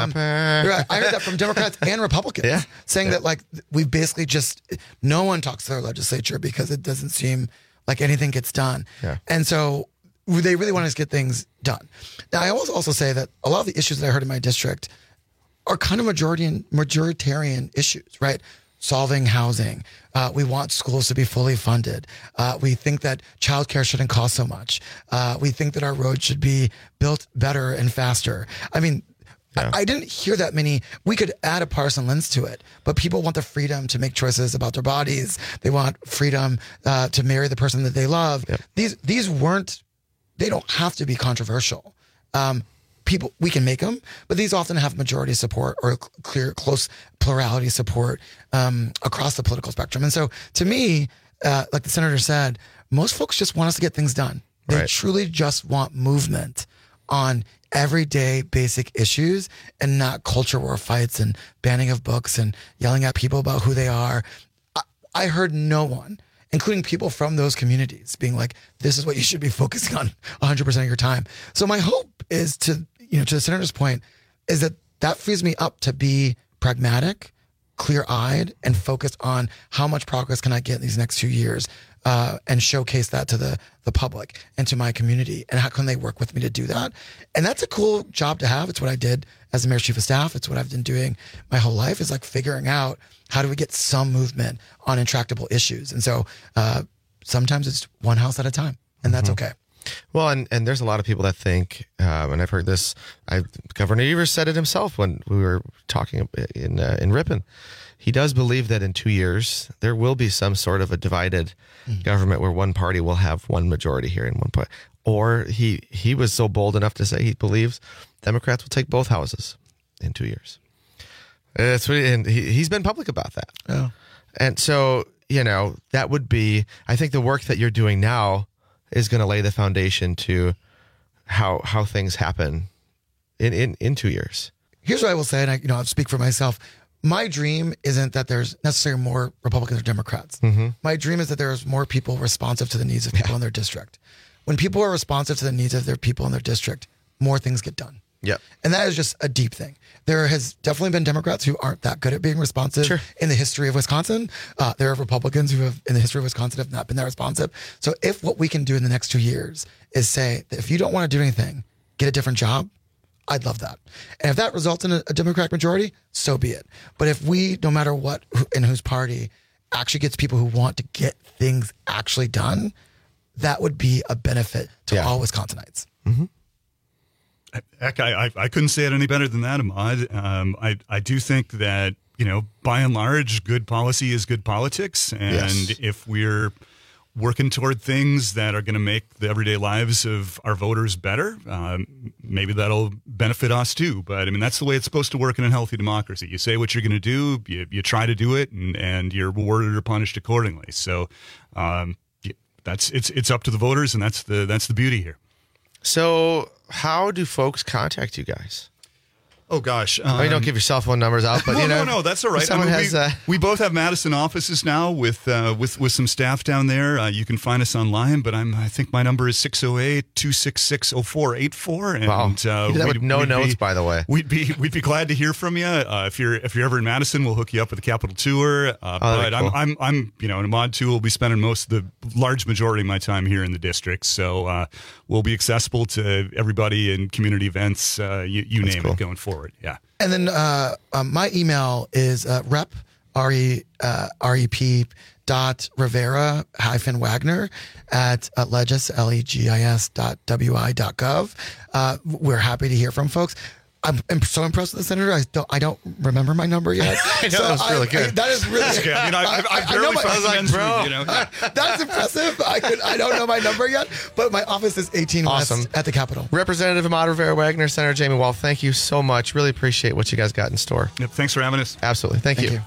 from Democrats and Republicans saying that we basically no one talks to their legislature because it doesn't seem like anything gets done. Yeah. And so they really want to get things done. Now, I also say that a lot of the issues that I heard in my district are kind of majoritarian issues, right? Solving housing. We want schools to be fully funded. We think that childcare shouldn't cost so much. We think that our roads should be built better and faster. I mean, I didn't hear that many. We could add a partisan lens to it, but people want the freedom to make choices about their bodies. They want freedom to marry the person that they love. Yep. They don't have to be controversial. We can make them, but these often have majority support or close plurality support across the political spectrum. And so to me, like the senator said, most folks just want us to get things done. They truly just want movement on everyday basic issues and not culture war fights and banning of books and yelling at people about who they are. I heard no one, including people from those communities, being like, this is what you should be focusing on 100% of your time. So my hope is to the senator's point, is that frees me up to be pragmatic, clear-eyed, and focused on how much progress can I get in these next 2 years and showcase that to the public and to my community, and how can they work with me to do that. And that's a cool job to have. It's what I did as the mayor's chief of staff. It's what I've been doing my whole life, is like figuring out how do we get some movement on intractable issues. And so sometimes it's one house at a time, and that's okay. Well, and there's a lot of people that think, and I've heard this, Governor Evers said it himself when we were talking in Ripon. He does believe that in 2 years, there will be some sort of a divided government where one party will have one majority here and one party. Or he was so bold enough to say he believes Democrats will take both houses in 2 years. And he's been public about that. Oh. And so, that would be, I think the work that you're doing now is going to lay the foundation to how things happen in 2 years. Here's what I will say, and I'll speak for myself. My dream isn't that there's necessarily more Republicans or Democrats. Mm-hmm. My dream is that there's more people responsive to the needs of people in their district. When people are responsive to the needs of their people in their district, more things get done. Yep. And that is just a deep thing. There has definitely been Democrats who aren't that good at being responsive in the history of Wisconsin. There are Republicans who have, in the history of Wisconsin, have not been that responsive. So if what we can do in the next 2 years is say that if you don't want to do anything, get a different job, I'd love that. And if that results in a Democratic majority, so be it. But if we, no matter what and whose party, actually gets people who want to get things actually done, that would be a benefit to all Wisconsinites. Mm-hmm. Heck, I couldn't say it any better than that, Ahmad. I do think that, by and large, good policy is good politics. And if we're working toward things that are going to make the everyday lives of our voters better, maybe that'll benefit us too. But I mean, that's the way it's supposed to work in a healthy democracy. You say what you're going to do, you try to do it, and you're rewarded or punished accordingly. So it's up to the voters, and that's the beauty here. So how do folks contact you guys? Oh, gosh. You don't give your cell phone numbers out, but no, that's all right. We both have Madison offices now with some staff down there. You can find us online, but I think my number is 608-266-0484. And wow. You did that with no notes, by the way. We'd be glad to hear from you. If you're ever in Madison, we'll hook you up with a Capitol tour. But cool. I'm in Ahmad too. We'll be spending the large majority of my time here in the district. So we'll be accessible to everybody in community events. You name it going forward. Yeah. And then my email is rep, R-E-P .Rivera -Wagner at legis.wi.gov. We're happy to hear from folks. I'm so impressed with the senator. I don't remember my number yet. I know, that was really good. That is really good. I mean, I barely found the men's room, you know. That's impressive. I don't know my number yet, but my office is 18 Awesome. West at the Capitol. Representative Ahmad Rivera-Wagner, Senator Jamie Wall, thank you so much. Really appreciate what you guys got in store. Yep, thanks for having us. Absolutely. Thank you.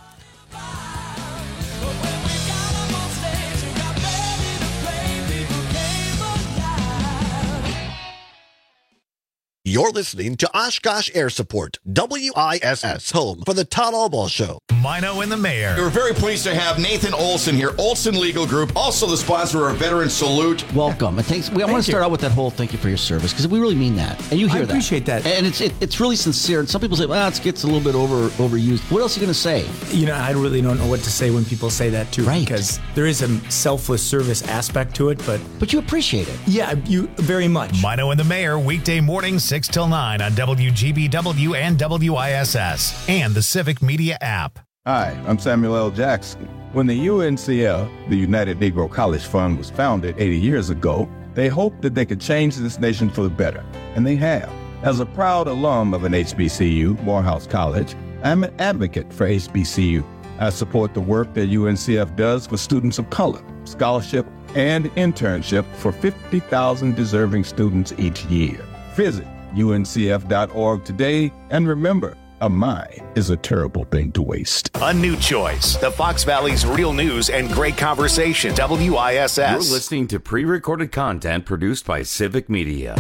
You're listening to Oshkosh Air Support, WISS, home for the Todd Albaugh Show. Mino and the Mayor. We're very pleased to have Nathan Olson here, Olson Legal Group, also the sponsor of our Veteran Salute. Welcome. And thanks. I want to start out with that whole thank you for your service, because we really mean that. And you hear that. I appreciate that. And it's really sincere. And some people say, well, it gets a little bit overused. What else are you going to say? You know, I really don't know what to say when people say that, too. Right. Because there is a selfless service aspect to it, but you appreciate it. Yeah, you very much. Mino and the Mayor, weekday mornings 6 till 9 on WGBW and WISS and the Civic Media app. Hi, I'm Samuel L. Jackson. When the UNCF, the United Negro College Fund, was founded 80 years ago, they hoped that they could change this nation for the better, and they have. As a proud alum of an HBCU, Morehouse College, I'm an advocate for HBCU. I support the work that UNCF does for students of color, scholarship, and internship for 50,000 deserving students each year. Visit uncf.org today, and remember, a mind is a terrible thing to waste. A new choice. The Fox Valley's real news and great conversation. WISS. You're listening to pre-recorded content produced by Civic Media.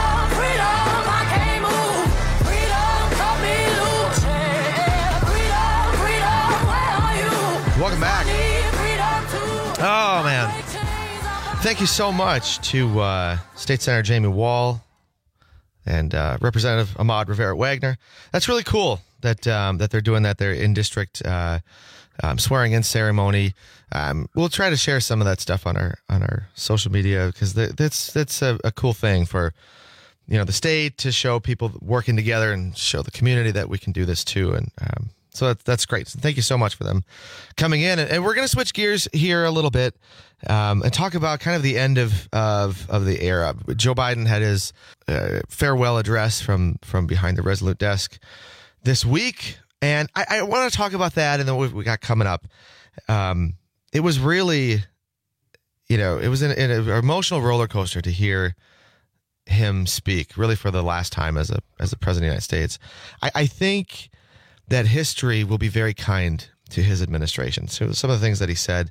Welcome back. Oh, man. Thank you so much to State Senator Jamie Wall and Representative Ahmad Rivera-Wagner. That's really cool that they're doing that. They're in district swearing-in ceremony. We'll try to share some of that stuff on our social media, because that's a cool thing for the state to show people working together and show the community that we can do this too. And so that's great. So thank you so much for them coming in. And we're going to switch gears here a little bit and talk about kind of the end of the era. Joe Biden had his farewell address from behind the Resolute desk this week. And I want to talk about that and then what we got coming up. It was really, it was an emotional roller coaster to hear him speak, really for the last time as a president of the United States. I think that history will be very kind to his administration. So some of the things that he said,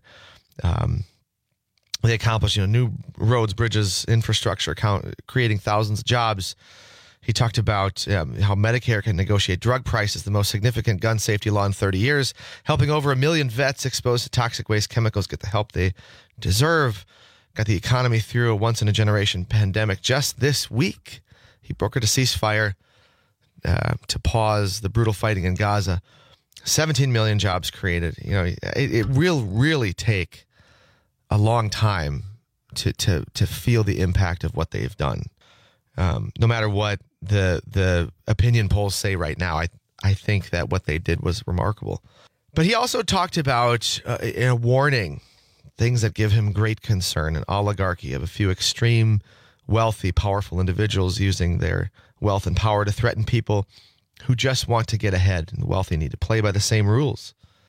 they accomplished, new roads, bridges, infrastructure, creating thousands of jobs. He talked about how Medicare can negotiate drug prices, the most significant gun safety law in 30 years, helping over 1 million vets exposed to toxic waste chemicals get the help they deserve, got the economy through a once-in-a-generation pandemic. Just this week, he brokered a ceasefire to pause the brutal fighting in Gaza. 17 million jobs created. It will really take a long time to feel the impact of what they've done. No matter what the opinion polls say right now, I think that what they did was remarkable. But he also talked about a warning, things that give him great concern, an oligarchy of a few extreme, wealthy, powerful individuals using their wealth and power to threaten people who just want to get ahead, and the wealthy need to play by the same rules.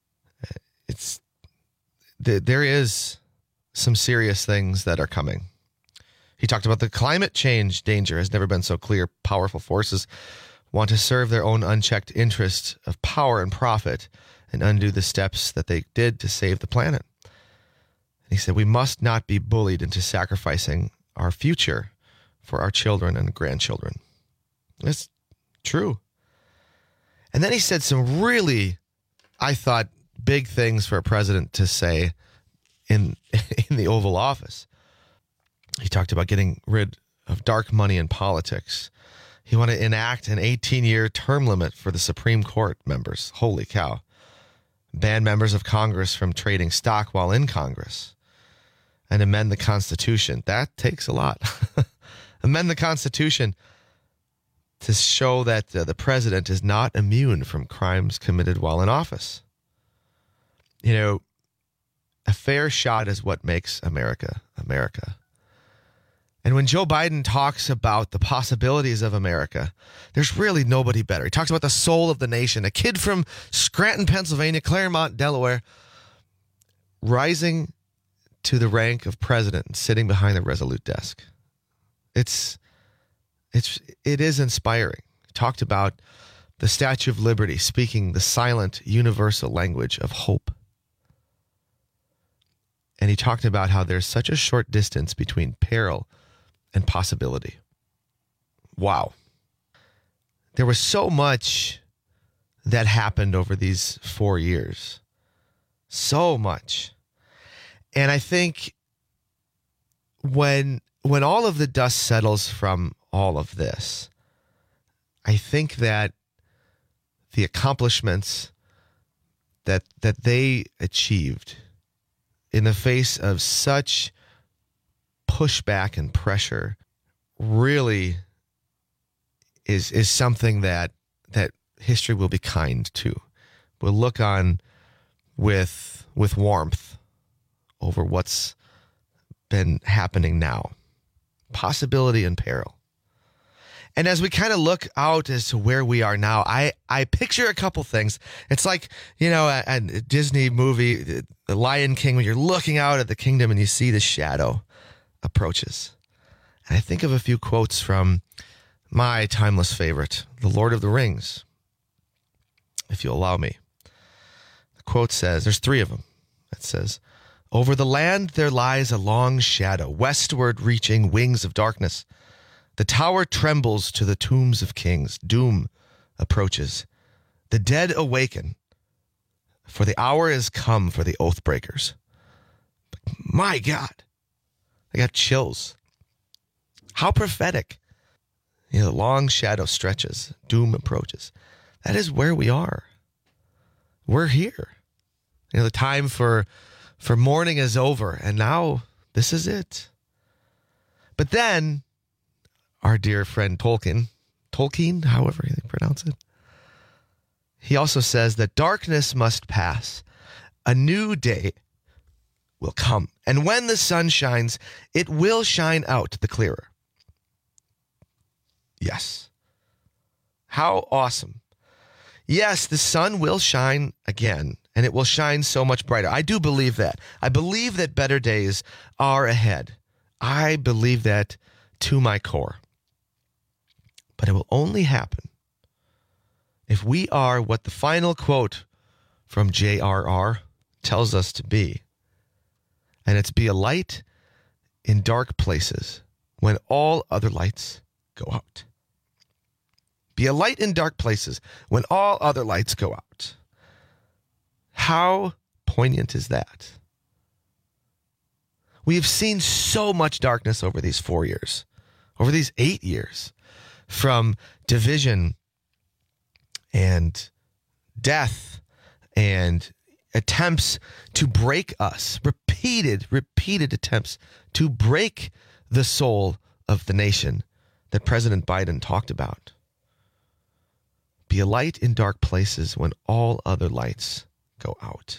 There is some serious things that are coming. He talked about the climate change danger has never been so clear. Powerful forces want to serve their own unchecked interest of power and profit and undo the steps that they did to save the planet. And he said, we must not be bullied into sacrificing our future for our children and grandchildren. That's true. And then he said some really, I thought, big things for a president to say in the Oval Office. He talked about getting rid of dark money in politics. He wanted to enact an 18-year term limit for the Supreme Court members. Holy cow. Ban members of Congress from trading stock while in Congress. And amend the Constitution. That takes a lot. Amend the Constitution to show that the president is not immune from crimes committed while in office. A fair shot is what makes America, America. And when Joe Biden talks about the possibilities of America, there's really nobody better. He talks about the soul of the nation, a kid from Scranton, Pennsylvania, Claremont, Delaware, rising to the rank of president and sitting behind the Resolute desk. It is inspiring. He talked about the Statue of Liberty speaking the silent, universal language of hope. And he talked about how there's such a short distance between peril and possibility. Wow. There was so much that happened over these 4 years. So much. And I think when all of the dust settles from all of this, I think that the accomplishments that they achieved in the face of such pushback and pressure really is something that history will be kind to. We'll look on with warmth over what's been happening now. Possibility and peril. And as we kind of look out as to where we are now, I picture a couple things. It's like, a Disney movie, The Lion King, when you're looking out at the kingdom and you see the shadow approaches. And I think of a few quotes from my timeless favorite, The Lord of the Rings, if you'll allow me. The quote says, there's 3 of them. It says, "Over the land there lies a long shadow, westward reaching wings of darkness. The tower trembles to the tombs of kings. Doom approaches. The dead awaken, for the hour is come for the oath breakers." My God, I got chills. How prophetic. The long shadow stretches. Doom approaches. That is where we are. We're here. The time for mourning is over, and now this is it. But then our dear friend Tolkien, however you pronounce it, he also says that darkness must pass. A new day will come. And when the sun shines, it will shine out the clearer. Yes. How awesome. Yes, the sun will shine again, and it will shine so much brighter. I do believe that. I believe that better days are ahead. I believe that to my core. But it will only happen if we are what the final quote from J.R.R. tells us to be. And it's be a light in dark places when all other lights go out. Be a light in dark places when all other lights go out. How poignant is that? We have seen so much darkness over these 4 years, over these 8 years, from division and death and attempts to break us, repeated attempts to break the soul of the nation that President Biden talked about. Be a light in dark places when all other lights go out.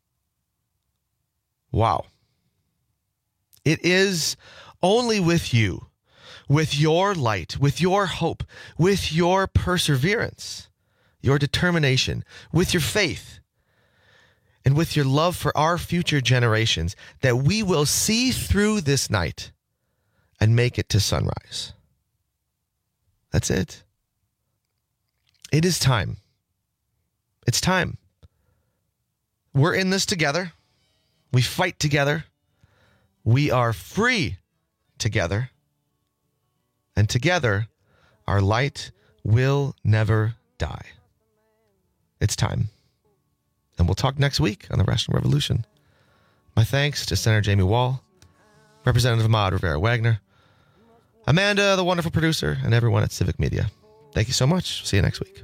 Wow. It is only with you, with your light, with your hope, with your perseverance, your determination, with your faith, and with your love for our future generations that we will see through this night and make it to sunrise. That's it. It is time. It's time. We're in this together. We fight together. We are free together. And together, our light will never die. It's time. And we'll talk next week on the Rational Revolution. My thanks to Senator Jamie Wall, Representative Ahmad Rivera-Wagner, Amanda, the wonderful producer, and everyone at Civic Media. Thank you so much. See you next week.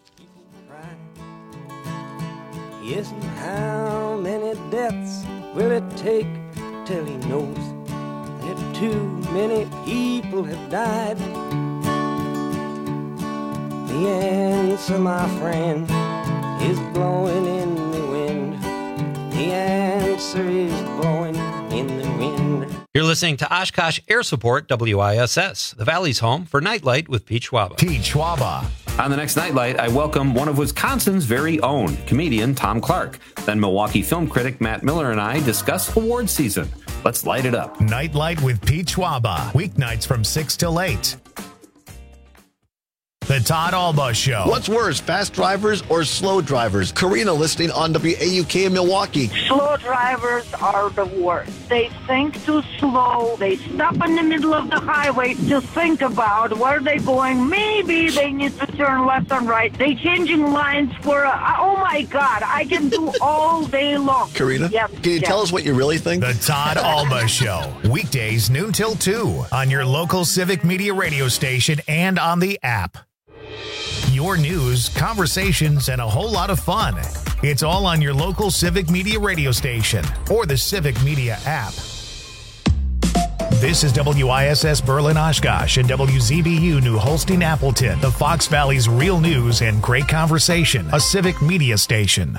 Yes, and how many deaths will it take till he knows that too many people have died? The answer, my friend, is blowing in the wind. The answer is blowing in the wind. You're listening to Oshkosh Air Support, WISS, the Valley's home for Nightlight with Pete Schwaba. Pete Schwaba. On the next Nightlight, I welcome one of Wisconsin's very own, comedian Tom Clark. Then Milwaukee film critic Matt Miller and I discuss award season. Let's light it up. Nightlight with Pete Schwaba. Weeknights from 6 till 8. The Todd Alba Show. What's worse, fast drivers or slow drivers? Karina listening on WAUK in Milwaukee. Slow drivers are the worst. They think too slow. They stop in the middle of the highway to think about where they're going. Maybe they need to turn left and right. They changing lines for, oh my God, I can do all day long. Karina, can you tell us what you really think? The Todd Alba Show. Weekdays noon till 2 on your local Civic Media radio station and on the app. Your news, conversations, and a whole lot of fun. It's all on your local Civic Media radio station or the Civic Media app. This is WISS Berlin Oshkosh and WZBU New Holstein Appleton, the Fox Valley's real news and great conversation, a Civic Media station.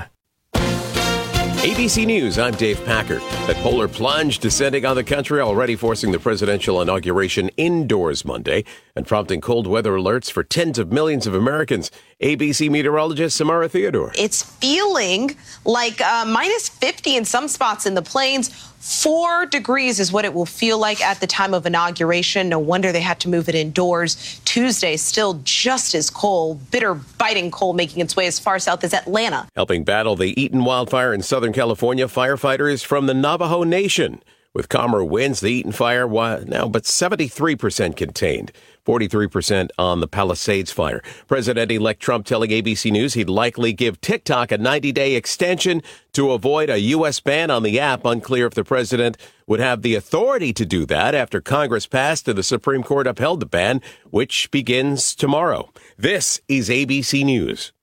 ABC News, I'm Dave Packard. That polar plunge descending on the country, already forcing the presidential inauguration indoors Monday and prompting cold weather alerts for tens of millions of Americans. ABC meteorologist Samara Theodore. It's feeling like minus 50 in some spots in the plains. 4 degrees is what it will feel like at the time of inauguration. No wonder they had to move it indoors. Tuesday, still just as cold, bitter, biting cold, making its way as far south as Atlanta. Helping battle the Eaton wildfire in Southern California, firefighters from the Navajo Nation. With calmer winds, the Eaton fire now but 73% contained. 43% on the Palisades fire. President-elect Trump telling ABC News he'd likely give TikTok a 90-day extension to avoid a U.S. ban on the app. Unclear if the president would have the authority to do that after Congress passed and the Supreme Court upheld the ban, which begins tomorrow. This is ABC News.